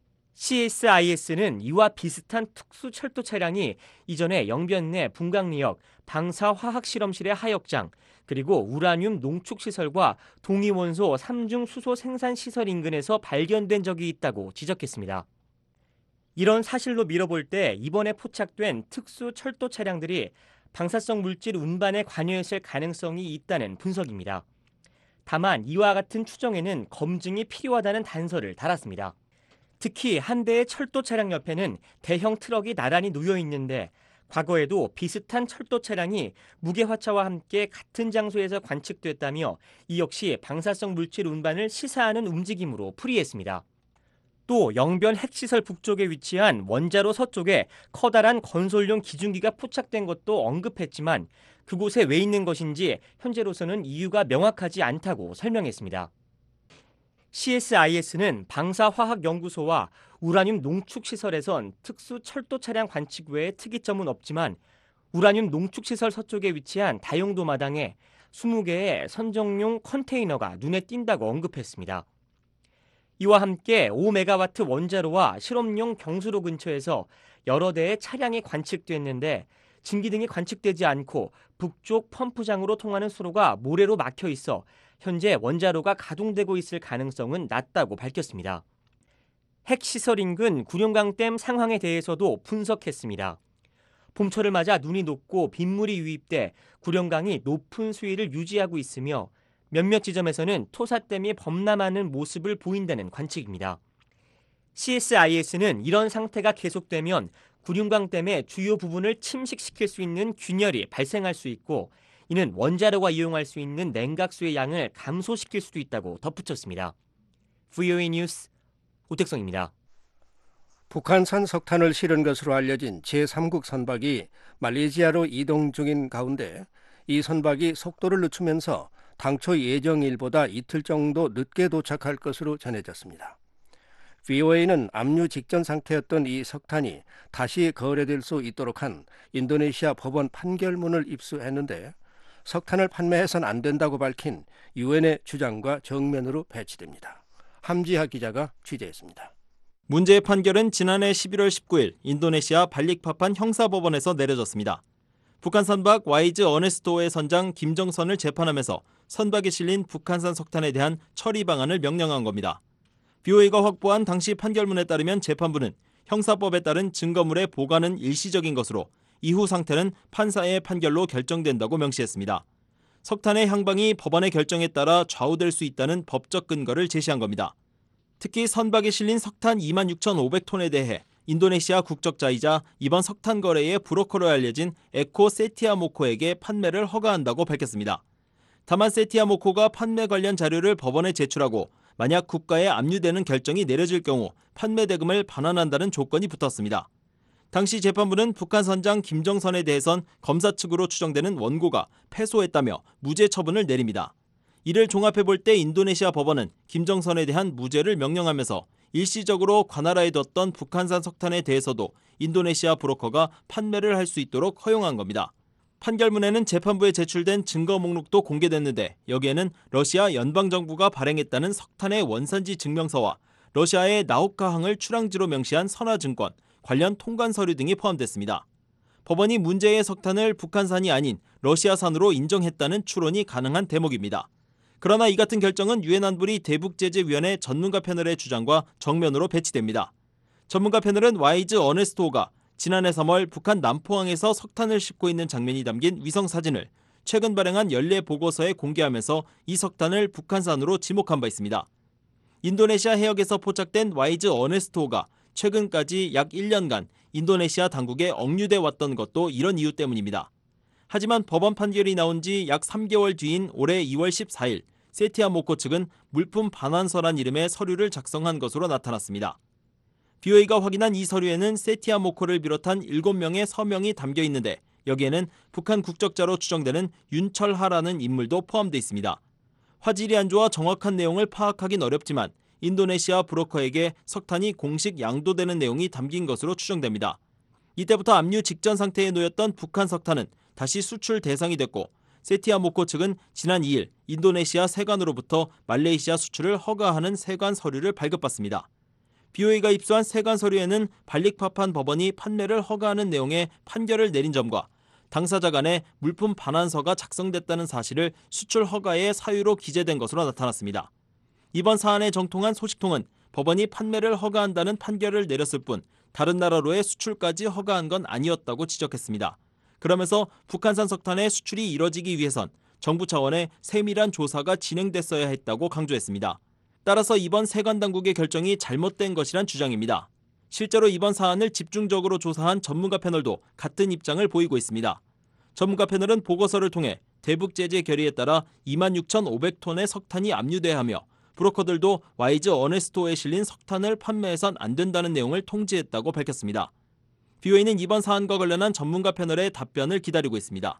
[SPEAKER 19] 씨에스아이에스는 이와 비슷한 특수 철도 차량이 이전에 영변 내 분광리역 방사화학실험실의 하역장 그리고 우라늄 농축시설과 동위원소 삼중 수소 생산시설 인근에서 발견된 적이 있다고 지적했습니다. 이런 사실로 미뤄볼 때 이번에 포착된 특수 철도 차량들이 방사성 물질 운반에 관여했을 가능성이 있다는 분석입니다. 다만 이와 같은 추정에는 검증이 필요하다는 단서를 달았습니다. 특히 한 대의 철도 차량 옆에는 대형 트럭이 나란히 놓여 있는데 과거에도 비슷한 철도 차량이 무게화차와 함께 같은 장소에서 관측됐다며 이 역시 방사성 물질 운반을 시사하는 움직임으로 풀이했습니다. 또 영변 핵시설 북쪽에 위치한 원자로 서쪽에 커다란 건설용 기중기가 포착된 것도 언급했지만 그곳에 왜 있는 것인지 현재로서는 이유가 명확하지 않다고 설명했습니다. 씨에스아이에스는 방사화학연구소와 우라늄 농축시설에선 특수 철도 차량 관측 외에 특이점은 없지만 우라늄 농축시설 서쪽에 위치한 다용도 마당에 스무 개의 선정용 컨테이너가 눈에 띈다고 언급했습니다. 이와 함께 오 메가와트 원자로와 실험용 경수로 근처에서 여러 대의 차량이 관측됐는데 증기 등이 관측되지 않고 북쪽 펌프장으로 통하는 수로가 모래로 막혀 있어 현재 원자로가 가동되고 있을 가능성은 낮다고 밝혔습니다. 핵시설 인근 구룡강댐 상황에 대해서도 분석했습니다. 봄철을 맞아 눈이 녹고 빗물이 유입돼 구룡강이 높은 수위를 유지하고 있으며 몇몇 지점에서는 토사댐이 범람하는 모습을 보인다는 관측입니다. 씨에스아이에스는 이런 상태가 계속되면 구룡강댐의 주요 부분을 침식시킬 수 있는 균열이 발생할 수 있고 이는 원자로가 이용할 수 있는 냉각수의 양을 감소시킬 수도 있다고 덧붙였습니다. 브이오에이 뉴스 오택성입니다.
[SPEAKER 5] 북한산 석탄을 실은 것으로 알려진 제삼국 선박이 말레이시아로 이동 중인 가운데 이 선박이 속도를 늦추면서 당초 예정일보다 이틀 정도 늦게 도착할 것으로 전해졌습니다. 브이오에이는 압류 직전 상태였던 이 석탄이 다시 거래될 수 있도록 한 인도네시아 법원 판결문을 입수했는데 석탄을 판매해서는 안 된다고 밝힌 유엔의 주장과 정면으로 배치됩니다. 함지하 기자가 취재했습니다.
[SPEAKER 20] 문제의 판결은 지난해 십일월 십구일 인도네시아 발릭파판 형사법원에서 내려졌습니다. 북한 선박 와이즈 어네스토의 선장 김정선을 재판하면서 선박에 실린 북한산 석탄에 대한 처리 방안을 명령한 겁니다. 브이오에이가 확보한 당시 판결문에 따르면 재판부는 형사법에 따른 증거물의 보관은 일시적인 것으로 이후 상태는 판사의 판결로 결정된다고 명시했습니다. 석탄의 향방이 법원의 결정에 따라 좌우될 수 있다는 법적 근거를 제시한 겁니다. 특히 선박에 실린 석탄 이만 육천오백 톤에 대해 인도네시아 국적자이자 이번 석탄 거래의 브로커로 알려진 에코 세티아모코에게 판매를 허가한다고 밝혔습니다. 다만 세티아모코가 판매 관련 자료를 법원에 제출하고 만약 국가에 압류되는 결정이 내려질 경우 판매 대금을 반환한다는 조건이 붙었습니다. 당시 재판부는 북한 선장 김정선에 대해선 검사 측으로 추정되는 원고가 패소했다며 무죄 처분을 내립니다. 이를 종합해볼 때 인도네시아 법원은 김정선에 대한 무죄를 명령하면서 일시적으로 관할하에 뒀던 북한산 석탄에 대해서도 인도네시아 브로커가 판매를 할 수 있도록 허용한 겁니다. 판결문에는 재판부에 제출된 증거 목록도 공개됐는데 여기에는 러시아 연방정부가 발행했다는 석탄의 원산지 증명서와 러시아의 나우카항을 출항지로 명시한 선화증권, 관련 통관 서류 등이 포함됐습니다. 법원이 문제의 석탄을 북한산이 아닌 러시아산으로 인정했다는 추론이 가능한 대목입니다. 그러나 이 같은 결정은 유엔 안보리 대북제재위원회 전문가 패널의 주장과 정면으로 배치됩니다. 전문가 패널은 와이즈 어네스토가 지난해 삼월 북한 남포항에서 석탄을 싣고 있는 장면이 담긴 위성사진을 최근 발행한 연례 보고서에 공개하면서 이 석탄을 북한산으로 지목한 바 있습니다. 인도네시아 해역에서 포착된 와이즈 어네스토가 최근까지 약 일 년간 인도네시아 당국에 억류돼 왔던 것도 이런 이유 때문입니다. 하지만 법원 판결이 나온 지 약 삼 개월 뒤인 올해 이월 십사일 세티아모코 측은 물품 반환서란 이름의 서류를 작성한 것으로 나타났습니다. 브이오에이가 확인한 이 서류에는 세티아모코를 비롯한 일곱 명의 서명이 담겨 있는데 여기에는 북한 국적자로 추정되는 윤철하라는 인물도 포함되어 있습니다. 화질이 안 좋아 정확한 내용을 파악하긴 어렵지만 인도네시아 브로커에게 석탄이 공식 양도되는 내용이 담긴 것으로 추정됩니다. 이때부터 압류 직전 상태에 놓였던 북한 석탄은 다시 수출 대상이 됐고 세티아모코 측은 지난 이일 인도네시아 세관으로부터 말레이시아 수출을 허가하는 세관 서류를 발급받습니다. 브이오에이가 입수한 세관 서류에는 발릭파판 법원이 판매를 허가하는 내용의 판결을 내린 점과 당사자 간에 물품 반환서가 작성됐다는 사실을 수출 허가의 사유로 기재된 것으로 나타났습니다. 이번 사안에 정통한 소식통은 법원이 판매를 허가한다는 판결을 내렸을 뿐 다른 나라로의 수출까지 허가한 건 아니었다고 지적했습니다. 그러면서 북한산 석탄의 수출이 이뤄지기 위해선 정부 차원의 세밀한 조사가 진행됐어야 했다고 강조했습니다. 따라서 이번 세관 당국의 결정이 잘못된 것이란 주장입니다. 실제로 이번 사안을 집중적으로 조사한 전문가 패널도 같은 입장을 보이고 있습니다. 전문가 패널은 보고서를 통해 대북 제재 결의에 따라 이만 육천오백 톤의 석탄이 압류돼야 하며 브로커들도 와이즈 어네스토에 실린 석탄을 판매해선 안 된다는 내용을 통지했다고 밝혔습니다. 브이오에이는 이번 사안과 관련한 전문가 패널의 답변을 기다리고 있습니다.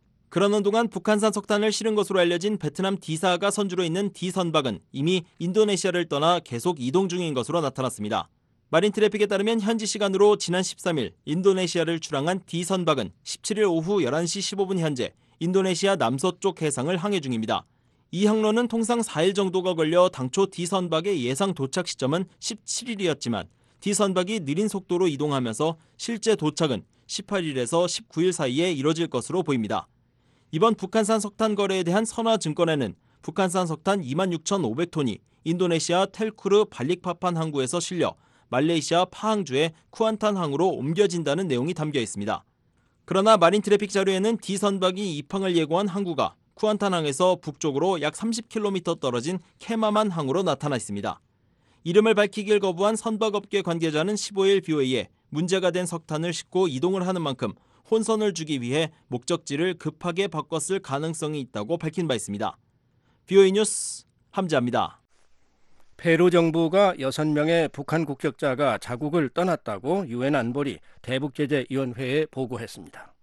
[SPEAKER 20] 그러는 동안 북한산 석탄을 실은 것으로 알려진 베트남 D사가 선주로 있는 D 선박은 이미 인도네시아를 떠나 계속 이동 중인 것으로 나타났습니다. 마린 트래픽에 따르면 현지 시간으로 지난 십삼 일 인도네시아를 출항한 D 선박은 십칠 일 오후 열한 시 십오 분 현재 인도네시아 남서쪽 해상을 항해 중입니다. 이 항로는 통상 사 일 정도가 걸려 당초 D 선박의 예상 도착 시점은 십칠 일이었지만 D 선박이 느린 속도로 이동하면서 실제 도착은 십팔 일에서 십구 일 사이에 이뤄질 것으로 보입니다. 이번 북한산 석탄 거래에 대한 선화증권에는 북한산 석탄 이만 육천오백 톤이 인도네시아 텔쿠르 발릭파판 항구에서 실려 말레이시아 파항주의 쿠안탄 항으로 옮겨진다는 내용이 담겨 있습니다. 그러나 마린 트래픽 자료에는 D 선박이 입항을 예고한 항구가 쿠안탄 항에서 북쪽으로 약 삼십 킬로미터 떨어진 케마만 항으로 나타나 있습니다. 이름을 밝히길 거부한 선박업계 관계자는 십오 일 비오에이에 문제가 된 석탄을 싣고 이동을 하는 만큼 혼선을 주기 위해 목적지를 급하게 바꿨을 가능성이 있다고 밝힌 바 있습니다. 비오에이 뉴스 함지아입니다.
[SPEAKER 5] 페루 정부가 여섯 명의 북한 국적자가 자국을 떠났다고 유엔 안보리 대북제재위원회에 보고했습니다.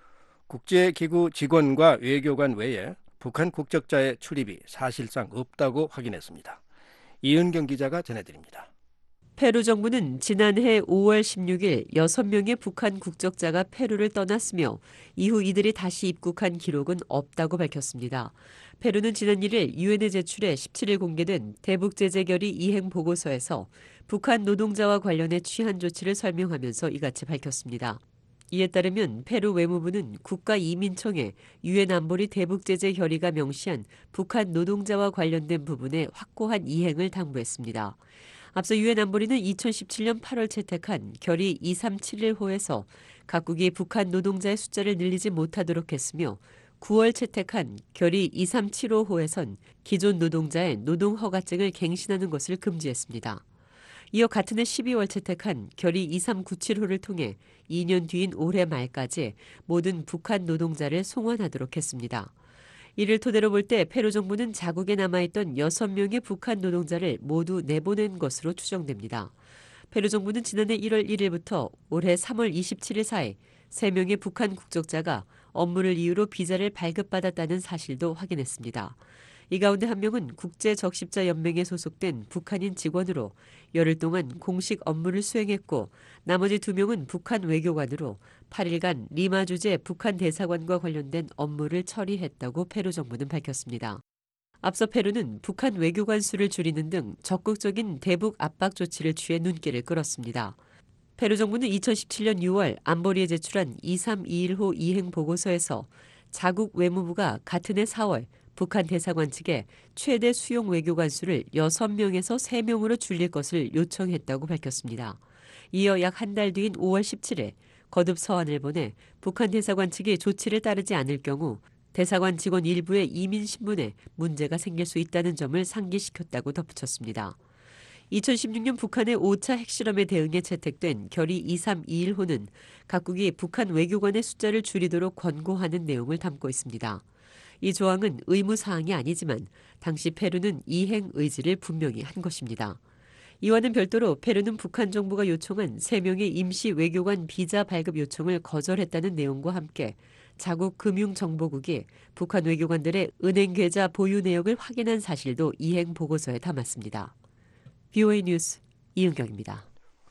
[SPEAKER 5] 국제기구 직원과 외교관 외에 북한 국적자의 출입이 사실상 없다고 확인했습니다. 이은경 기자가 전해드립니다.
[SPEAKER 6] 페루 정부는 지난해 오월 십육일 여섯 명의 북한 국적자가 페루를 떠났으며 이후 이들이 다시 입국한 기록은 없다고 밝혔습니다. 페루는 지난 일 일 유엔에 제출해 십칠 일 공개된 대북제재 결의 이행 보고서에서 북한 노동자와 관련해 취한 조치를 설명하면서 이같이 밝혔습니다. 이에 따르면 페루 외무부는 국가이민청에 유엔 안보리 대북제재 결의가 명시한 북한 노동자와 관련된 부분에 확고한 이행을 당부했습니다. 앞서 유엔 안보리는 이천십칠 년 팔월 채택한 결의 이삼칠일 호에서 각국이 북한 노동자의 숫자를 늘리지 못하도록 했으며 구월 채택한 결의 이삼칠오 호에선 기존 노동자의 노동허가증을 갱신하는 것을 금지했습니다. 이어 같은 해 십이월 채택한 결의 이삼구칠 호를 통해 이 년 뒤인 올해 말까지 모든 북한 노동자를 송환하도록 했습니다. 이를 토대로 볼 때 페루 정부는 자국에 남아있던 여섯 명의 북한 노동자를 모두 내보낸 것으로 추정됩니다. 페루 정부는 지난해 일월 일일부터 올해 삼월 이십칠일 사이 세 명의 북한 국적자가 업무를 이유로 비자를 발급받았다는 사실도 확인했습니다. 이 가운데 한 명은 국제적십자연맹에 소속된 북한인 직원으로 열흘 동안 공식 업무를 수행했고 나머지 두 명은 북한 외교관으로 팔 일간 리마 주재 북한 대사관과 관련된 업무를 처리했다고 페루 정부는 밝혔습니다. 앞서 페루는 북한 외교관 수를 줄이는 등 적극적인 대북 압박 조치를 취해 눈길을 끌었습니다. 페루 정부는 이천십칠 년 유월 안보리에 제출한 이삼이일 호 이행 보고서에서 자국 외무부가 같은 해 사월 북한 대사관 측에 최대 수용 외교관 수를 여섯 명에서 세 명으로 줄일 것을 요청했다고 밝혔습니다. 이어 약 한 달 뒤인 오월 십칠일 거듭 서한을 보내 북한 대사관 측이 조치를 따르지 않을 경우 대사관 직원 일부의 이민 신분에 문제가 생길 수 있다는 점을 상기시켰다고 덧붙였습니다. 이천십육 년 북한의 오 차 핵실험에 대응해 채택된 결의 이삼이일 호는 각국이 북한 외교관의 숫자를 줄이도록 권고하는 내용을 담고 있습니다. 이 조항은 의무사항이 아니지만 당시 페루는 이행 의지를 분명히 한 것입니다. 이와는 별도로 페루는 북한 정부가 요청한 세 명의 임시 외교관 비자 발급 요청을 거절했다는 내용과 함께 자국 금융정보국이 북한 외교관들의 은행 계좌 보유 내역을 확인한 사실도 이행 보고서에 담았습니다. 비오에이 뉴스 이은경입니다.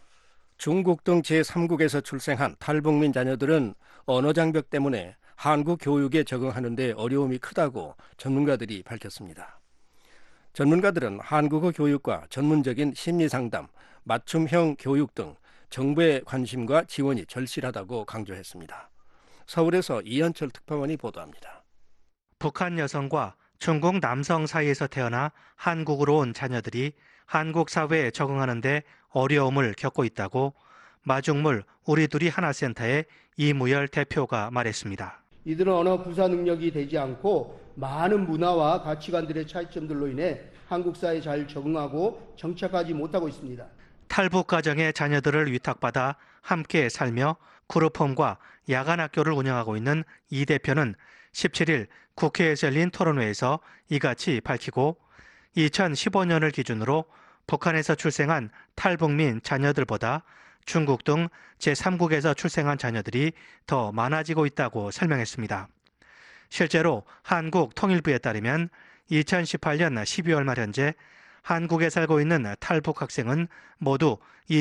[SPEAKER 5] 중국 등 제삼국에서 출생한 탈북민 자녀들은 언어 장벽 때문에 한국 교육에 적응하는 데 어려움이 크다고 전문가들이 밝혔습니다. 전문가들은 한국어 교육과 전문적인 심리상담, 맞춤형 교육 등 정부의 관심과 지원이 절실하다고 강조했습니다. 서울에서 이현철 특파원이 보도합니다.
[SPEAKER 21] 북한 여성과 중국 남성 사이에서 태어나 한국으로 온 자녀들이 한국 사회에 적응하는 데 어려움을 겪고 있다고 마중물 우리둘이 하나센터의 이무열 대표가 말했습니다.
[SPEAKER 22] 이들은 언어 구사 능력이 되지 않고 많은 문화와 가치관들의 차이점들로 인해 한국 사회에 잘 적응하고 정착하지 못하고 있습니다.
[SPEAKER 21] 탈북 가정의 자녀들을 위탁받아 함께 살며 그룹홈과 야간 학교를 운영하고 있는 이 대표는 십칠일 국회에서 열린 토론회에서 이같이 밝히고 이천십오 년을 기준으로 북한에서 출생한 탈북민 자녀들보다 중국 등 제삼국에서 출생한 자녀들이 더 많아지고 있다고 설명했습니다. 실제로 한국통일부에 따르면 이천십팔 년 십이월 말 현재 한국에 살고 있는 탈북 학생은 모두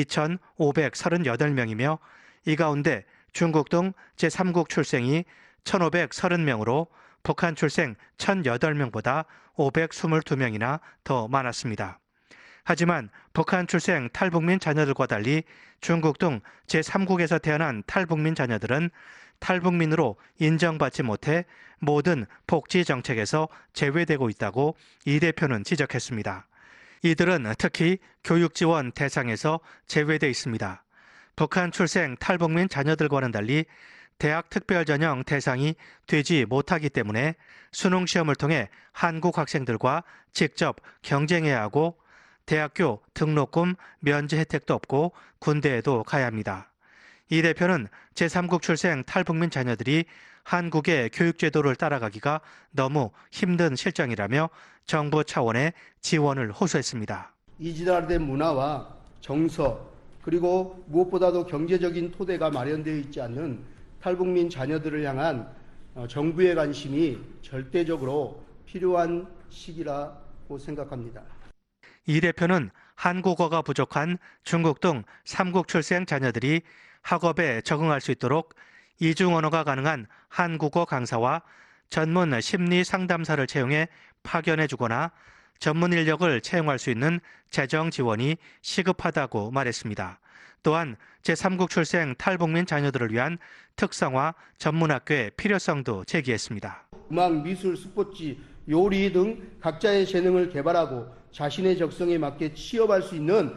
[SPEAKER 21] 이천오백삼십팔 명이며 이 가운데 중국 등 제삼국 출생이 천오백삼십 명으로 북한 출생 천팔 명보다 오백이십이 명이나 더 많았습니다. 하지만 북한 출생 탈북민 자녀들과 달리 중국 등 제삼국에서 태어난 탈북민 자녀들은 탈북민으로 인정받지 못해 모든 복지 정책에서 제외되고 있다고 이 대표는 지적했습니다. 이들은 특히 교육 지원 대상에서 제외돼 있습니다. 북한 출생 탈북민 자녀들과는 달리 대학 특별 전형 대상이 되지 못하기 때문에 수능 시험을 통해 한국 학생들과 직접 경쟁해야 하고 대학교 등록금 면제 혜택도 없고 군대에도 가야 합니다. 이 대표는 제삼국 출생 탈북민 자녀들이 한국의 교육제도를 따라가기가 너무 힘든 실정이라며 정부 차원의 지원을 호소했습니다.
[SPEAKER 22] 이지랄된 문화와 정서 그리고 무엇보다도 경제적인 토대가 마련되어 있지 않는 탈북민 자녀들을 향한 정부의 관심이 절대적으로 필요한 시기라고 생각합니다.
[SPEAKER 21] 이 대표는 한국어가 부족한 중국 등 삼국 출생 자녀들이 학업에 적응할 수 있도록 이중 언어가 가능한 한국어 강사와 전문 심리 상담사를 채용해 파견해 주거나 전문 인력을 채용할 수 있는 재정 지원이 시급하다고 말했습니다. 또한 제삼국 출생 탈북민 자녀들을 위한 특성화 전문학교의 필요성도 제기했습니다.
[SPEAKER 22] 음악, 미술, 스포츠, 요리 등 각자의 재능을 개발하고 자신의 적성에 맞게 취업할 수 있는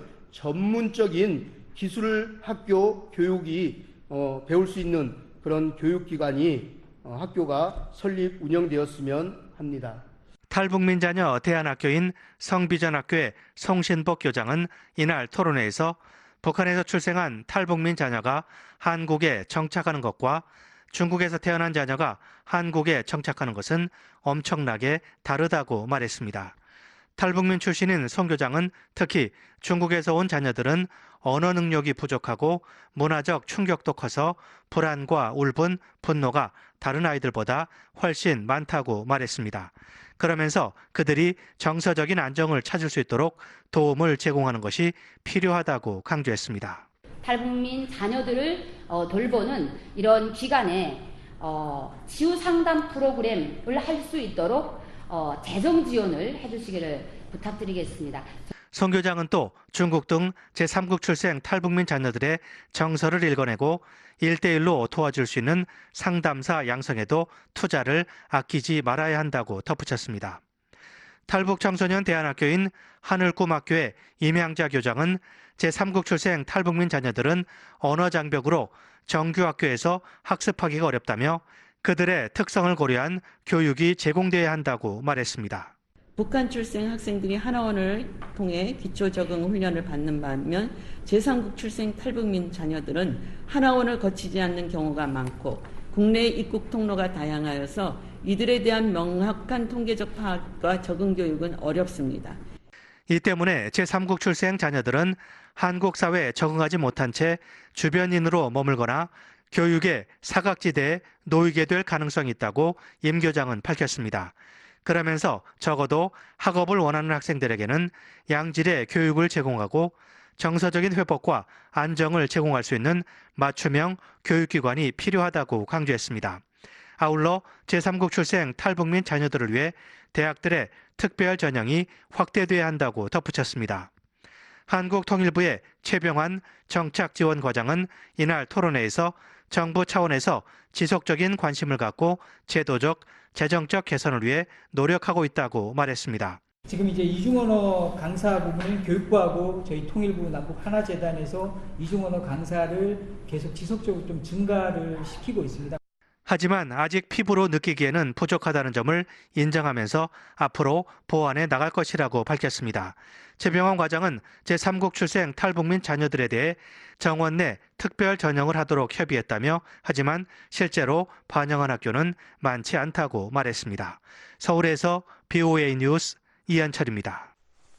[SPEAKER 22] 전문적인 기술 학교 교육이 어, 배울 수 있는 그런 교육기관이 어, 학교가 설립 운영되었으면 합니다.
[SPEAKER 21] 탈북민 자녀 대안학교인 성비전학교의 송신복 교장은 이날 토론회에서 북한에서 출생한 탈북민 자녀가 한국에 정착하는 것과 중국에서 태어난 자녀가 한국에 정착하는 것은 엄청나게 다르다고 말했습니다. 탈북민 출신인 송 교장은 특히 중국에서 온 자녀들은 언어 능력이 부족하고 문화적 충격도 커서 불안과 울분, 분노가 다른 아이들보다 훨씬 많다고 말했습니다. 그러면서 그들이 정서적인 안정을 찾을 수 있도록 도움을 제공하는 것이 필요하다고 강조했습니다.
[SPEAKER 2] 탈북민 자녀들을 어, 돌보는 이런 기관에 어, 지우 상담 프로그램을 할 수 있도록 어, 재정 지원을 해주시기를 부탁드리겠습니다.
[SPEAKER 21] 송 교장은 또 중국 등 제삼국 출생 탈북민 자녀들의 정서를 읽어내고 일대일로 도와줄 수 있는 상담사 양성에도 투자를 아끼지 말아야 한다고 덧붙였습니다. 탈북 청소년 대안학교인 하늘꿈학교의 임양자 교장은 제삼국 출생 탈북민 자녀들은 언어 장벽으로 정규 학교에서 학습하기가 어렵다며 그들의 특성을 고려한 교육이 제공돼야 한다고 말했습니다.
[SPEAKER 3] 북한 출생 학생들이 하나원을 통해 기초 적응 훈련을 받는 반면 제삼국 출생 탈북민 자녀들은 하나원을 거치지 않는 경우가 많고 국내 입국 통로가 다양하여서 이들에 대한 명확한 통계적 파악과 적응 교육은 어렵습니다.
[SPEAKER 21] 이 때문에 제삼국 출생 자녀들은 한국 사회에 적응하지 못한 채 주변인으로 머물거나 교육의 사각지대에 놓이게 될 가능성이 있다고 임 교장은 밝혔습니다. 그러면서 적어도 학업을 원하는 학생들에게는 양질의 교육을 제공하고 정서적인 회복과 안정을 제공할 수 있는 맞춤형 교육기관이 필요하다고 강조했습니다. 아울러 제삼국 출생 탈북민 자녀들을 위해 대학들의 특별 전형이 확대돼야 한다고 덧붙였습니다. 한국통일부의 최병환 정착지원과장은 이날 토론회에서 정부 차원에서 지속적인 관심을 갖고 제도적, 재정적 개선을 위해 노력하고 있다고 말했습니다.
[SPEAKER 23] 지금 이제 이중언어 강사 부분은 교육부하고 저희 통일부 남북 하나재단에서 이중언어 강사를 계속 지속적으로 좀 증가를 시키고 있습니다.
[SPEAKER 21] 하지만 아직 피부로 느끼기에는 부족하다는 점을 인정하면서 앞으로 보완해 나갈 것이라고 밝혔습니다. 최병원 과장은 제삼국 출생 탈북민 자녀들에 대해 정원 내 특별 전형을 하도록 협의했다며 하지만 실제로 반영한 학교는 많지 않다고 말했습니다. 서울에서 비오에이 뉴스 이한철입니다.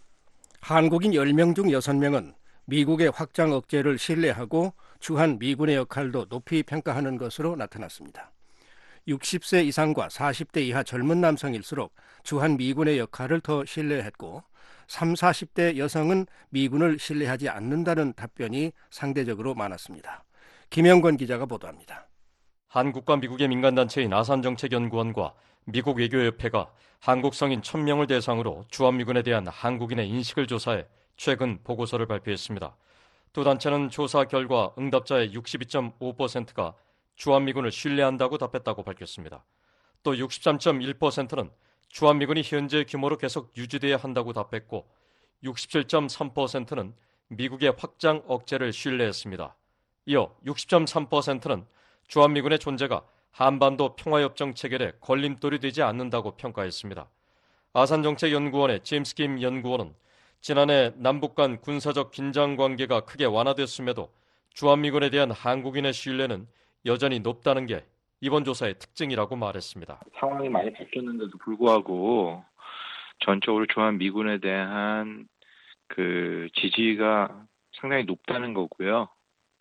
[SPEAKER 5] 한국인 열 명 중 여섯 명은 미국의 확장 억제를 신뢰하고 주한 미군의 역할도 높이 평가하는 것으로 나타났습니다. 육십 세 이상과 사십 대 이하 젊은 남성일수록 주한 미군의 역할을 더 신뢰했고 삼, 사십 대 여성은 미군을 신뢰하지 않는다는 답변이 상대적으로 많았습니다. 김영권 기자가 보도합니다.
[SPEAKER 1] 한국과 미국의 민간단체인 아산정책연구원과 미국 외교협회가 한국 성인 천 명을 대상으로 주한미군에 대한 한국인의 인식을 조사해 최근 보고서를 발표했습니다. 두 단체는 조사 결과 응답자의 육십이 점 오 퍼센트가 주한미군을 신뢰한다고 답했다고 밝혔습니다. 또 육십삼 점 일 퍼센트는 주한미군이 현재 규모로 계속 유지돼야 한다고 답했고 육십칠 점 삼 퍼센트는 미국의 확장 억제를 신뢰했습니다. 이어 육십 점 삼 퍼센트는 주한미군의 존재가 한반도 평화협정 체결에 걸림돌이 되지 않는다고 평가했습니다. 아산정책연구원의 제임스 김 연구원은 지난해 남북 간 군사적 긴장 관계가 크게 완화됐음에도 주한미군에 대한 한국인의 신뢰는 여전히 높다는 게 이번 조사의 특징이라고 말했습니다.
[SPEAKER 7] 상황이 많이 바뀌었는데도 불구하고 전적으로 주한미군에 대한 그 지지가 상당히 높다는 거고요.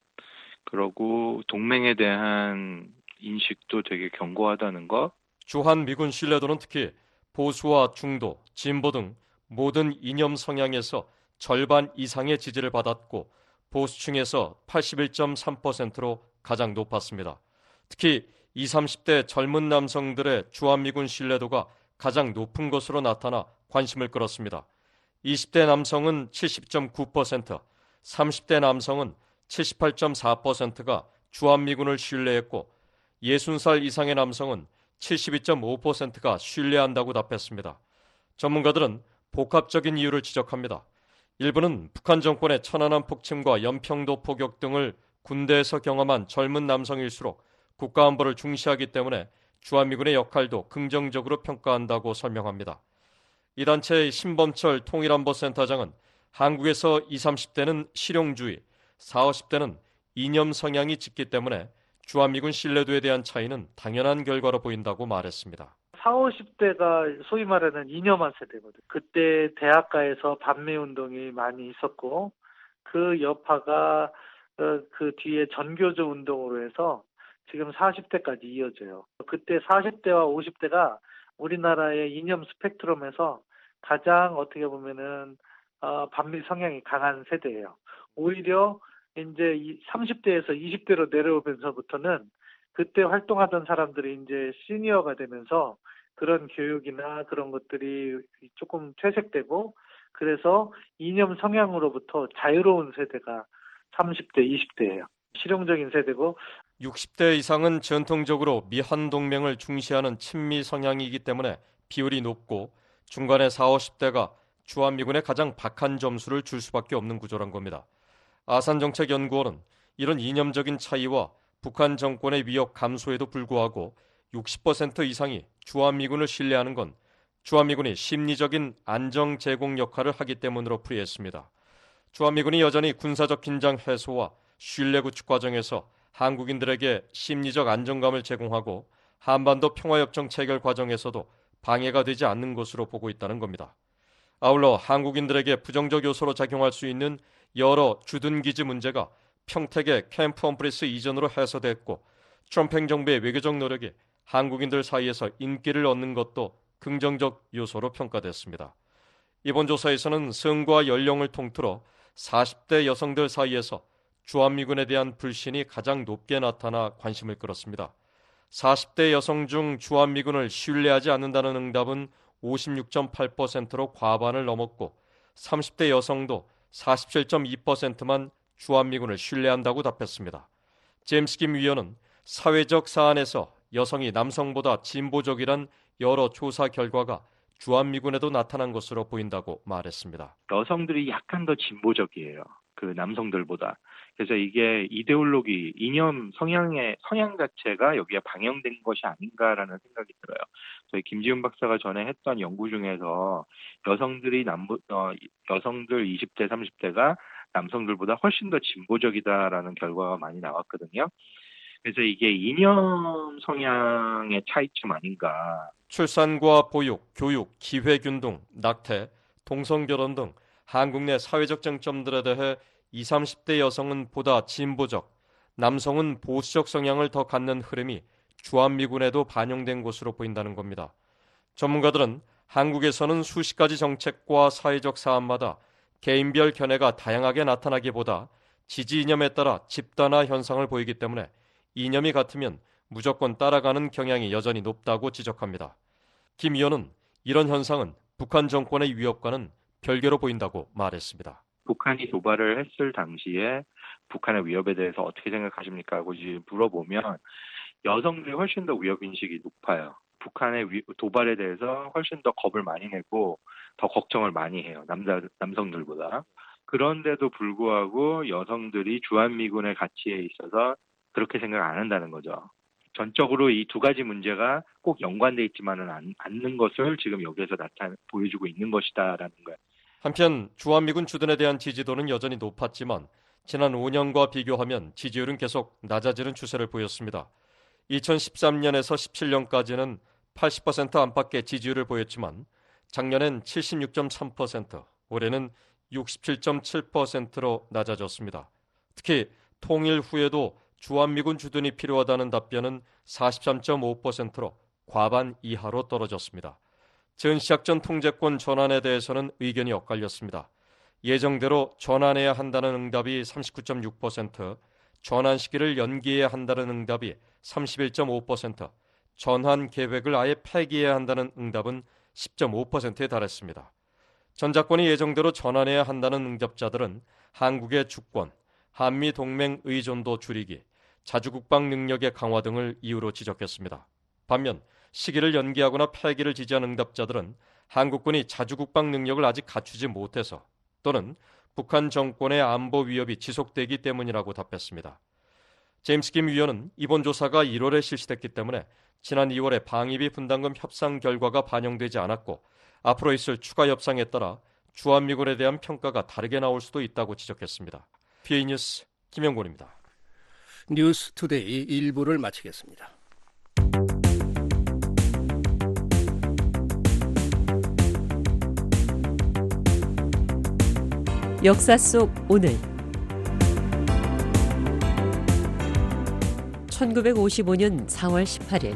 [SPEAKER 7] 그리고 동맹에 대한 인식도 되게 견고하다는 거.
[SPEAKER 1] 주한미군 신뢰도는 특히 보수와 중도, 진보 등 모든 이념 성향에서 절반 이상의 지지를 받았고 보수층에서 팔십일 점 삼 퍼센트로 가장 높았습니다. 특히 이십, 삼십 대 젊은 남성들의 주한미군 신뢰도가 가장 높은 것으로 나타나 관심을 끌었습니다. 이십 대 남성은 칠십 점 구 퍼센트, 삼십 대 남성은 칠십팔 점 사 퍼센트가 주한미군을 신뢰했고 예순 살 이상의 남성은 칠십이 점 오 퍼센트가 신뢰한다고 답했습니다. 전문가들은 복합적인 이유를 지적합니다. 일부는 북한 정권의 천안함 폭침과 연평도 포격 등을 군대에서 경험한 젊은 남성일수록 국가안보를 중시하기 때문에 주한미군의 역할도 긍정적으로 평가한다고 설명합니다. 이 단체의 신범철 통일안보센터장은 한국에서 이십, 삼십 대는 실용주의, 사십, 오십 대는 이념 성향이 짙기 때문에 주한미군 신뢰도에 대한 차이는 당연한 결과로 보인다고 말했습니다.
[SPEAKER 9] 사십, 오십 대가 소위 말하는 이념한 세대거든요. 그때 대학가에서 반미운동이 많이 있었고 그 여파가 그 뒤에 전교조 운동으로 해서 지금 사십 대까지 이어져요. 그때 사십 대와 오십 대가 우리나라의 이념 스펙트럼에서 가장 어떻게 보면은 어, 반미 성향이 강한 세대예요. 오히려 이제 삼십 대에서 이십 대로 내려오면서부터는 그때 활동하던 사람들이 이제 시니어가 되면서 그런 교육이나 그런 것들이 조금 퇴색되고 그래서 이념 성향으로부터 자유로운 세대가 삼십 대, 이십 대예요. 실용적인 세대고
[SPEAKER 1] 육십 대 이상은 전통적으로 미한 동맹을 중시하는 친미 성향이기 때문에 비율이 높고 중간에 사십, 오십 대가 주한미군에 가장 박한 점수를 줄 수밖에 없는 구조란 겁니다. 아산정책연구원은 이런 이념적인 차이와 북한 정권의 위협 감소에도 불구하고 육십 퍼센트 이상이 주한미군을 신뢰하는 건 주한미군이 심리적인 안정 제공 역할을 하기 때문으로 풀이했습니다. 주한미군이 여전히 군사적 긴장 해소와 신뢰 구축 과정에서 한국인들에게 심리적 안정감을 제공하고 한반도 평화협정 체결 과정에서도 방해가 되지 않는 것으로 보고 있다는 겁니다. 아울러 한국인들에게 부정적 요소로 작용할 수 있는 여러 주둔 기지 문제가 평택의 캠프 험프리스 이전으로 해소됐고 트럼프 행정부의 외교적 노력이 한국인들 사이에서 인기를 얻는 것도 긍정적 요소로 평가됐습니다. 이번 조사에서는 성과 연령을 통틀어 사십 대 여성들 사이에서 주한미군에 대한 불신이 가장 높게 나타나 관심을 끌었습니다. 사십 대 여성 중 주한미군을 신뢰하지 않는다는 응답은 오십육 점 팔 퍼센트로 과반을 넘었고 삼십 대 여성도 사십칠 점 이 퍼센트만 주한미군을 신뢰한다고 답했습니다. 제임스 김 위원은 사회적 사안에서 여성이 남성보다 진보적이란 여러 조사 결과가 주한미군에도 나타난 것으로 보인다고 말했습니다.
[SPEAKER 7] 여성들이 약간 더 진보적이에요. 그 남성들보다. 그래서 이게 이데올로기, 이념 성향의 성향 자체가 여기에 방영된 것이 아닌가라는 생각이 들어요. 저희 김지훈 박사가 전에 했던 연구 중에서 여성들이 남부 어, 여성들 이십 대, 삼십 대가 남성들보다 훨씬 더 진보적이다라는 결과가 많이 나왔거든요. 그래서 이게 이념 성향의 차이점 아닌가.
[SPEAKER 1] 출산과 보육, 교육, 기회균등, 낙태, 동성결혼 등 한국 내 사회적 쟁점들에 대해 이십, 삼십 대 여성은 보다 진보적, 남성은 보수적 성향을 더 갖는 흐름이 주한미군에도 반영된 것으로 보인다는 겁니다. 전문가들은 한국에서는 수십 가지 정책과 사회적 사안마다 개인별 견해가 다양하게 나타나기보다 지지 이념에 따라 집단화 현상을 보이기 때문에 이념이 같으면 무조건 따라가는 경향이 여전히 높다고 지적합니다. 김 의원은 이런 현상은 북한 정권의 위협과는 별개로 보인다고 말했습니다.
[SPEAKER 7] 북한이 도발을 했을 당시에 북한의 위협에 대해서 어떻게 생각하십니까? 하고 이제 물어보면 여성들이 훨씬 더 위협인식이 높아요. 북한의 위, 도발에 대해서 훨씬 더 겁을 많이 내고 더 걱정을 많이 해요. 남자, 남성들보다. 그런데도 불구하고 여성들이 주한미군의 가치에 있어서 그렇게 생각 안 한다는 거죠. 전적으로 이 두 가지 문제가 꼭 연관돼 있지만은 않, 않는 것을 지금 여기에서 나타 보여주고 있는 것이다라는 거예요.
[SPEAKER 1] 한편 주한미군 주둔에 대한 지지도는 여전히 높았지만 지난 오 년과 비교하면 지지율은 계속 낮아지는 추세를 보였습니다. 이천십삼 년에서 십칠 년까지는 팔십 퍼센트 안팎의 지지율을 보였지만 작년엔 칠십육 점 삼 퍼센트, 올해는 육십칠 점 칠 퍼센트로 낮아졌습니다. 특히 통일 후에도 주한미군 주둔이 필요하다는 답변은 사십삼 점 오 퍼센트로 과반 이하로 떨어졌습니다. 전시작전 통제권 전환에 대해서는 의견이 엇갈렸습니다. 예정대로 전환해야 한다는 응답이 삼십구 점 육 퍼센트, 전환 시기를 연기해야 한다는 응답이 삼십일 점 오 퍼센트, 전환 계획을 아예 폐기해야 한다는 응답은 십 점 오 퍼센트에 달했습니다. 전작권이 예정대로 전환해야 한다는 응답자들은 한국의 주권, 한미 동맹 의존도 줄이기, 자주국방 능력의 강화 등을 이유로 지적했습니다. 반면 시기를 연기하거나 폐기를 지지한 응답자들은 한국군이 자주국방 능력을 아직 갖추지 못해서 또는 북한 정권의 안보 위협이 지속되기 때문이라고 답했습니다. 제임스 김 위원은 이번 조사가 일월에 실시됐기 때문에 지난 이월에 방위비 분담금 협상 결과가 반영되지 않았고 앞으로 있을 추가 협상에 따라 주한미군에 대한 평가가 다르게 나올 수도 있다고 지적했습니다. 피에이 뉴스 김영곤입니다.
[SPEAKER 5] 뉴스투데이 일 부를 마치겠습니다.
[SPEAKER 6] 역사 속 오늘 천구백오십오 년 사월 십팔일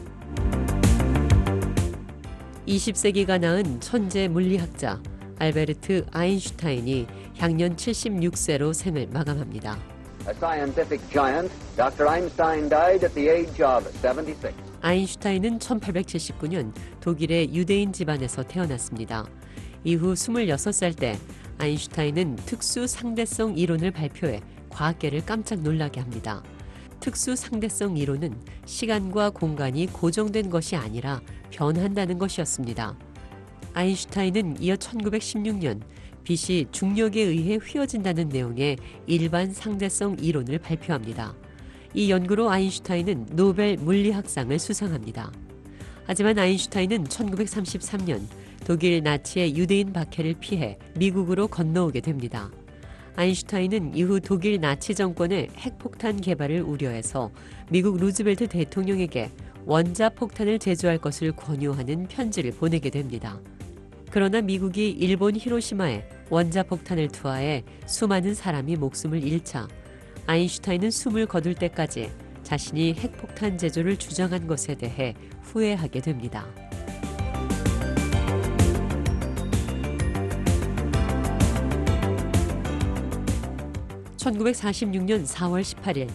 [SPEAKER 6] 이십 세기가 낳은 천재 물리학자 알베르트 아인슈타인이 향년 칠십육 세로 생을 마감합니다.
[SPEAKER 8] A scientific giant, Doctor Einstein died at the age of seventy-six.
[SPEAKER 6] 아인슈타인은 천팔백칠십구 년 독일의 유대인 집안에서 태어났습니다. 이후 스물여섯 살 때 아인슈타인은 특수 상대성 이론을 발표해 과학계를 깜짝 놀라게 합니다. 특수 상대성 이론은 시간과 공간이 고정된 것이 아니라 변한다는 것이었습니다. 아인슈타인은 이어 천구백십육 년 빛이 중력에 의해 휘어진다는 내용의 일반 상대성 이론을 발표합니다. 이 연구로 아인슈타인은 노벨 물리학상을 수상합니다. 하지만 아인슈타인은 천구백삼십삼 년 독일 나치의 유대인 박해를 피해 미국으로 건너오게 됩니다. 아인슈타인은 이후 독일 나치 정권의 핵폭탄 개발을 우려해서 미국 루즈벨트 대통령에게 원자폭탄을 제조할 것을 권유하는 편지를 보내게 됩니다. 그러나 미국이 일본 히로시마에 원자폭탄을 투하해 수많은 사람이 목숨을 잃자 아인슈타인은 숨을 거둘 때까지 자신이 핵폭탄 제조를 주장한 것에 대해 후회하게 됩니다. 천구백사십육 년 사월 십팔일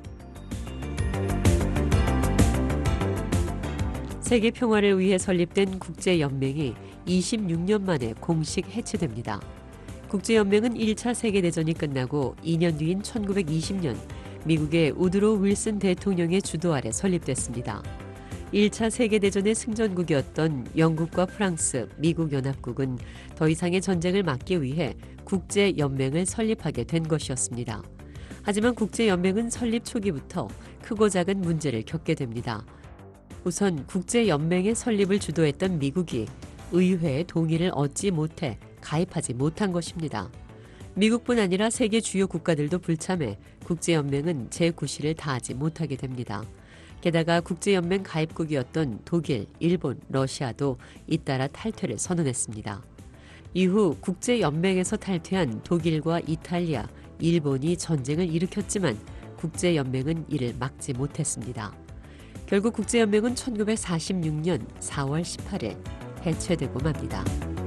[SPEAKER 6] 세계 평화를 위해 설립된 국제연맹이 이십육 년 만에 공식 해체됩니다. 국제연맹은 일 차 세계대전이 끝나고 이 년 뒤인 천구백이십 년 미국의 우드로 윌슨 대통령의 주도 아래 설립됐습니다. 일 차 세계대전의 승전국이었던 영국과 프랑스, 미국 연합국은 더 이상의 전쟁을 막기 위해 국제연맹을 설립하게 된 것이었습니다. 하지만 국제연맹은 설립 초기부터 크고 작은 문제를 겪게 됩니다. 우선 국제연맹의 설립을 주도했던 미국이 의회의 동의를 얻지 못해 가입하지 못한 것입니다. 미국뿐 아니라 세계 주요 국가들도 불참해 국제연맹은 제구 실을 다하지 못하게 됩니다. 게다가 국제연맹 가입국이었던 독일, 일본, 러시아도 잇따라 탈퇴를 선언했습니다. 이후 국제연맹에서 탈퇴한 독일과 이탈리아, 일본이 전쟁을 일으켰지만 국제연맹은 이를 막지 못했습니다. 결국 국제연맹은 천구백사십육 년 사월 십팔일 해체되고 맙니다.